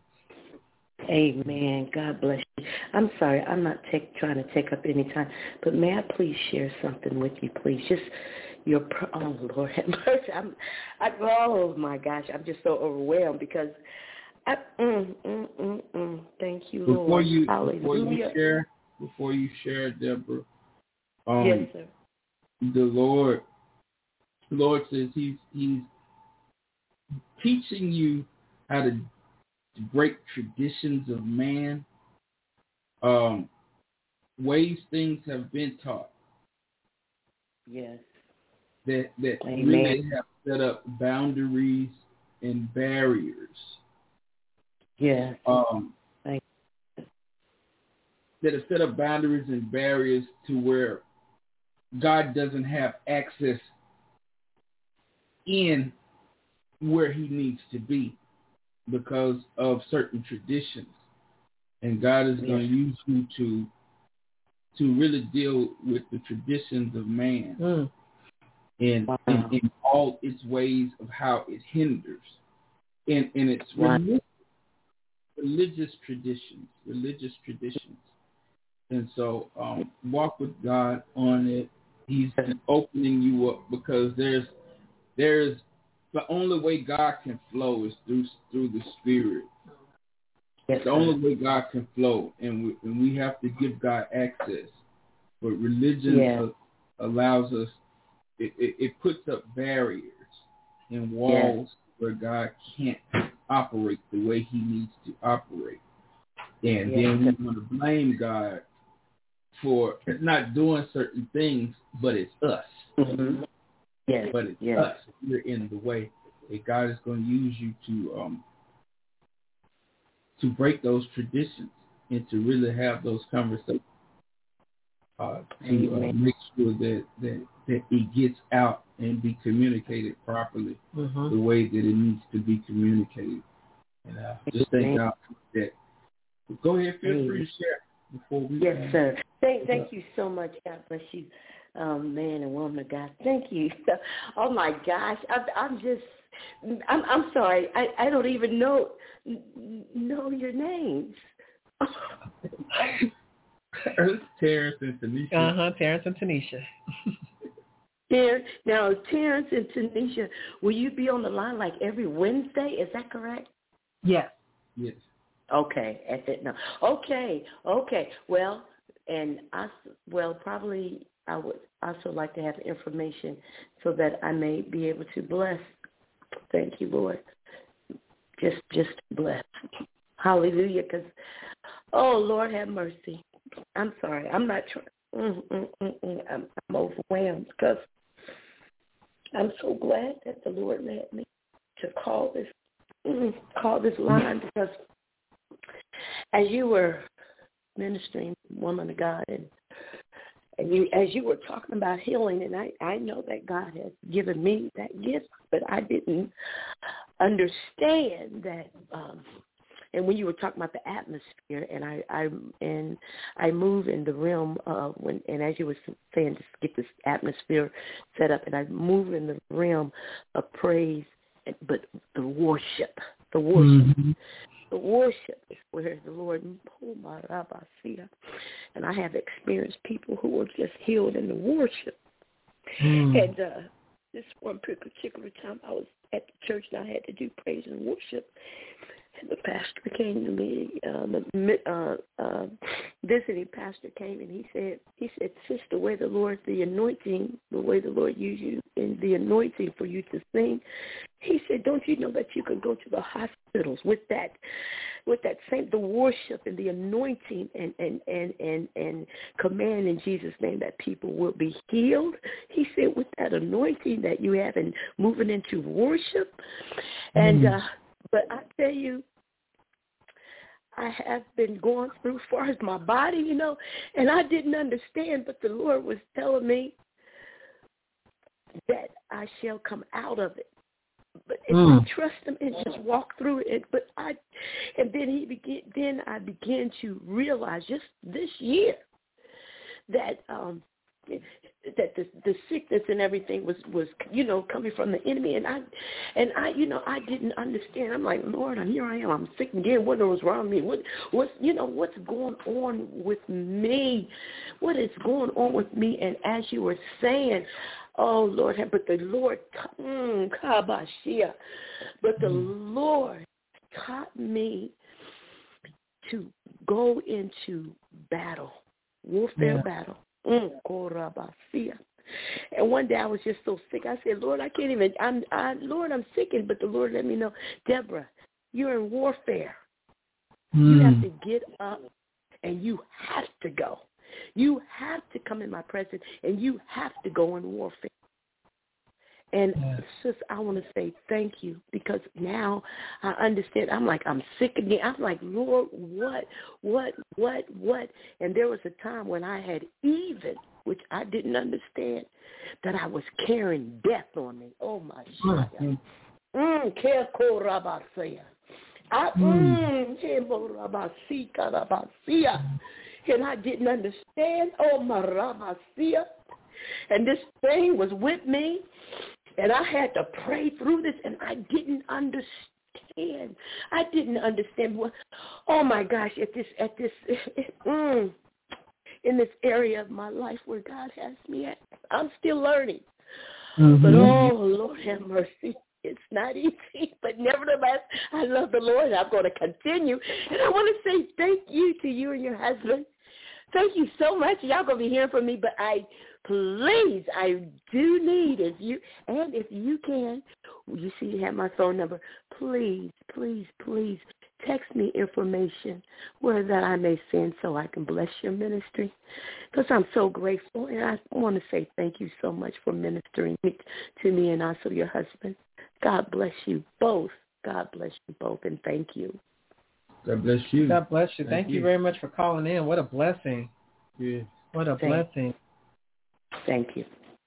Amen. God bless you. I'm sorry, I'm not take, trying to take up any time, but may I please share something with you, please? Just your, oh, Lord have mercy. I'm, I, oh, my gosh, I'm just so overwhelmed because I, mm, mm, mm, mm. Thank you, before Lord. You, Hallelujah. Before you share, before you share, Deborah, um, yes, sir. The Lord, the Lord says He's He's teaching you how to break traditions of man, um, ways things have been taught. Yes. That that Amen. really have set up boundaries and barriers. Yes. Um, that have set up boundaries and barriers to where God doesn't have access in where He needs to be because of certain traditions. And God is yes. going to use you to to really deal with the traditions of man mm. and wow. in, in all its ways of how it hinders. And, and it's wow. religious, religious traditions, religious traditions. And so um, walk with God on it. He's opening you up because there's there's the only way God can flow is through through the Spirit. Yes, the only way God can flow, and we, and we have to give God access. But religion yes. uh, allows us. It, it, it puts up barriers and walls yes. where God can't operate the way He needs to operate, and yes. then we want to blame God for not doing certain things, but it's us. Mm-hmm. Yes. But it's yes. us. We're in the way. And God is going to use you to um, to break those traditions and to really have those conversations uh, to uh, make sure that, that that it gets out and be communicated properly mm-hmm. the way that it needs to be communicated. And uh, just thank God for that. Go ahead, feel Amen. free to share before we. Yes, uh, sir. Thank, thank you so much. God bless you, um, man and woman of God. Thank you. Oh my gosh, I, I'm just, I'm, I'm sorry. I, I don't even know know your names. Terrence and Tanisha. Uh huh. Terrence and Tanisha. Terrence, now, Terrence and Tanisha, will you be on the line like every Wednesday? Is that correct? Yes. Yes. Okay, that's it. No. Okay, okay. Well, and I, well, probably I would also like to have information so that I may be able to bless. Thank you, Lord. Just, just bless. Hallelujah. Because, oh, Lord, have mercy. I'm sorry. I'm not trying. Mm, mm, mm, mm. I'm, I'm overwhelmed because I'm so glad that the Lord led me to call this, mm, call this line because as you were ministering, woman of God, and and you as you were talking about healing, and I, I know that God has given me that gift, but I didn't understand that. Um, and when you were talking about the atmosphere, and I, I and I move in the realm of when, and as you were saying, to get this atmosphere set up, and I move in the realm of praise, but the worship, the worship. Mm-hmm. The worship is where the Lord, and I have experienced people who were just healed in the worship. Mm. And uh, this one particular time I was at the church and I had to do praise and worship. And the pastor came to me, uh, the uh, uh, visiting pastor came and he said, he said, sister, the way the Lord, the anointing, the way the Lord used you in the anointing for you to sing, he said, don't you know that you can go to the hospitals with that, with that same, the worship and the anointing and, and, and, and, and command in Jesus' name that people will be healed. He said, with that anointing that you have and moving into worship. And, mm. uh, but I tell you, I have been going through as far as my body, you know, and I didn't understand, but the Lord was telling me that I shall come out of it. But if mm. I trust Him and just walk through it, but I, and then he began, then I began to realize just this year that um, that the the sickness and everything was, was you know coming from the enemy, and I and I you know I didn't understand. I'm like, Lord, and here I am. I'm sick again. What was wrong with me? What what's you know what's going on with me? What is going on with me? And as you were saying, oh Lord, but the Lord, mm, kabashia, but the Lord taught me to go into battle, warfare yeah. battle. Mm, and one day I was just so sick. I said, Lord, I can't even, I'm, I, Lord, I'm sickened. But the Lord let me know, Deborah, you're in warfare. Mm. You have to get up and you have to go. You have to come in my presence and you have to go in warfare. And yeah. sis, I want to say thank you because now I understand. I'm like, I'm sick again. I'm like, Lord, what, what, what, what? And there was a time when I had even, which I didn't understand, that I was carrying death on me. Oh, my God. Mm, Keko Rabasaya. I, mm, and I didn't understand. Oh, my Ramasia. And this thing was with me, and I had to pray through this, and I didn't understand. I didn't understand what. Oh my gosh! At this, at this, mm, in this area of my life where God has me at, I'm still learning. Mm-hmm. But oh, Lord have mercy. It's not easy, but nevertheless, I love the Lord. I'm going to continue. And I want to say thank you to you and your husband. Thank you so much. Y'all going to be hearing from me, but I, please, I do need, if you, and if you can, you see you have my phone number, please, please, please text me information where that I may send so I can bless your ministry, because I'm so grateful, and I want to say thank you so much for ministering to me and also your husband. God bless you both. God bless you both, and thank you. God bless you. God bless you. Thank, thank you. you very much for calling in. What a blessing. Yeah. What a thank, blessing. Thank you.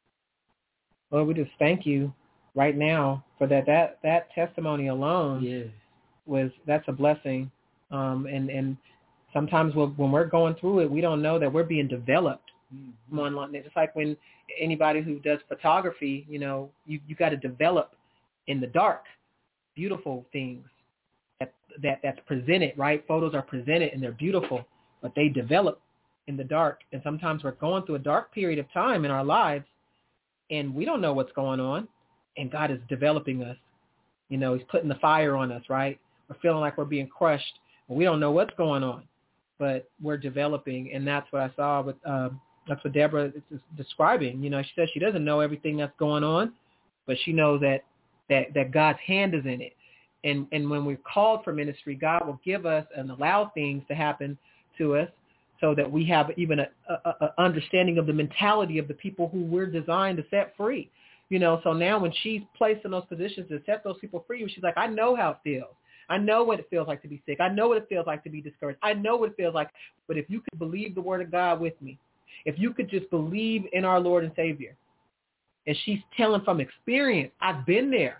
Lord, we just thank you right now for that. That that testimony alone yeah. was, that's a blessing. Um, and, and sometimes we'll, when we're going through it, we don't know that we're being developed. Mm-hmm. Online. Just like when anybody who does photography, you know, you, you got to develop in the dark beautiful things that, that that's presented, right? Photos are presented and they're beautiful, but they develop in the dark. And sometimes we're going through a dark period of time in our lives and we don't know what's going on, and God is developing us. You know, he's putting the fire on us, right? We're feeling like we're being crushed, and we don't know what's going on, but we're developing. And that's what I saw with, um, that's what Deborah is describing. You know, she says she doesn't know everything that's going on, but she knows that, that, that God's hand is in it. And, and when we're called for ministry, God will give us and allow things to happen to us so that we have even a, a, a understanding of the mentality of the people who we're designed to set free. You know, so now when she's placed in those positions to set those people free, she's like, I know how it feels. I know what it feels like to be sick. I know what it feels like to be discouraged. I know what it feels like. But if you could believe the word of God with me, if you could just believe in our Lord and Savior, and she's telling from experience, I've been there.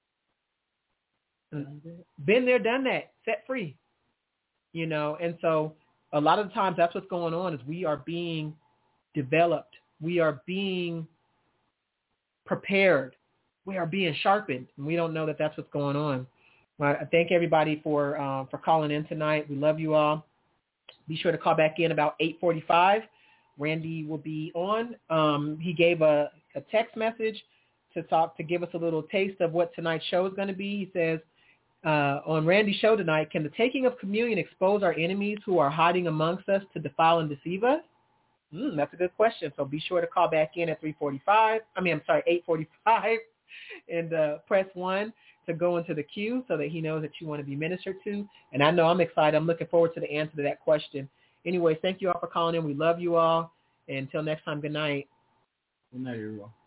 Been there, done that, set free. You know, and so a lot of the times that's what's going on is we are being developed. We are being prepared. We are being sharpened. And we don't know that that's what's going on. Well, I thank everybody for uh, for calling in tonight. We love you all. Be sure to call back in about eight forty-five. Randy will be on. Um, he gave a, a text message to talk to give us a little taste of what tonight's show is going to be. He says, uh, on Randy's show tonight, can the taking of communion expose our enemies who are hiding amongst us to defile and deceive us? Mm, that's a good question. So be sure to call back in at three forty-five. I mean, I'm sorry, eight forty-five, and uh, press one to go into the queue so that he knows that you want to be ministered to. And I know I'm excited. I'm looking forward to the answer to that question. Anyway, thank you all for calling in. We love you all. And until next time, good night. Good night, everyone.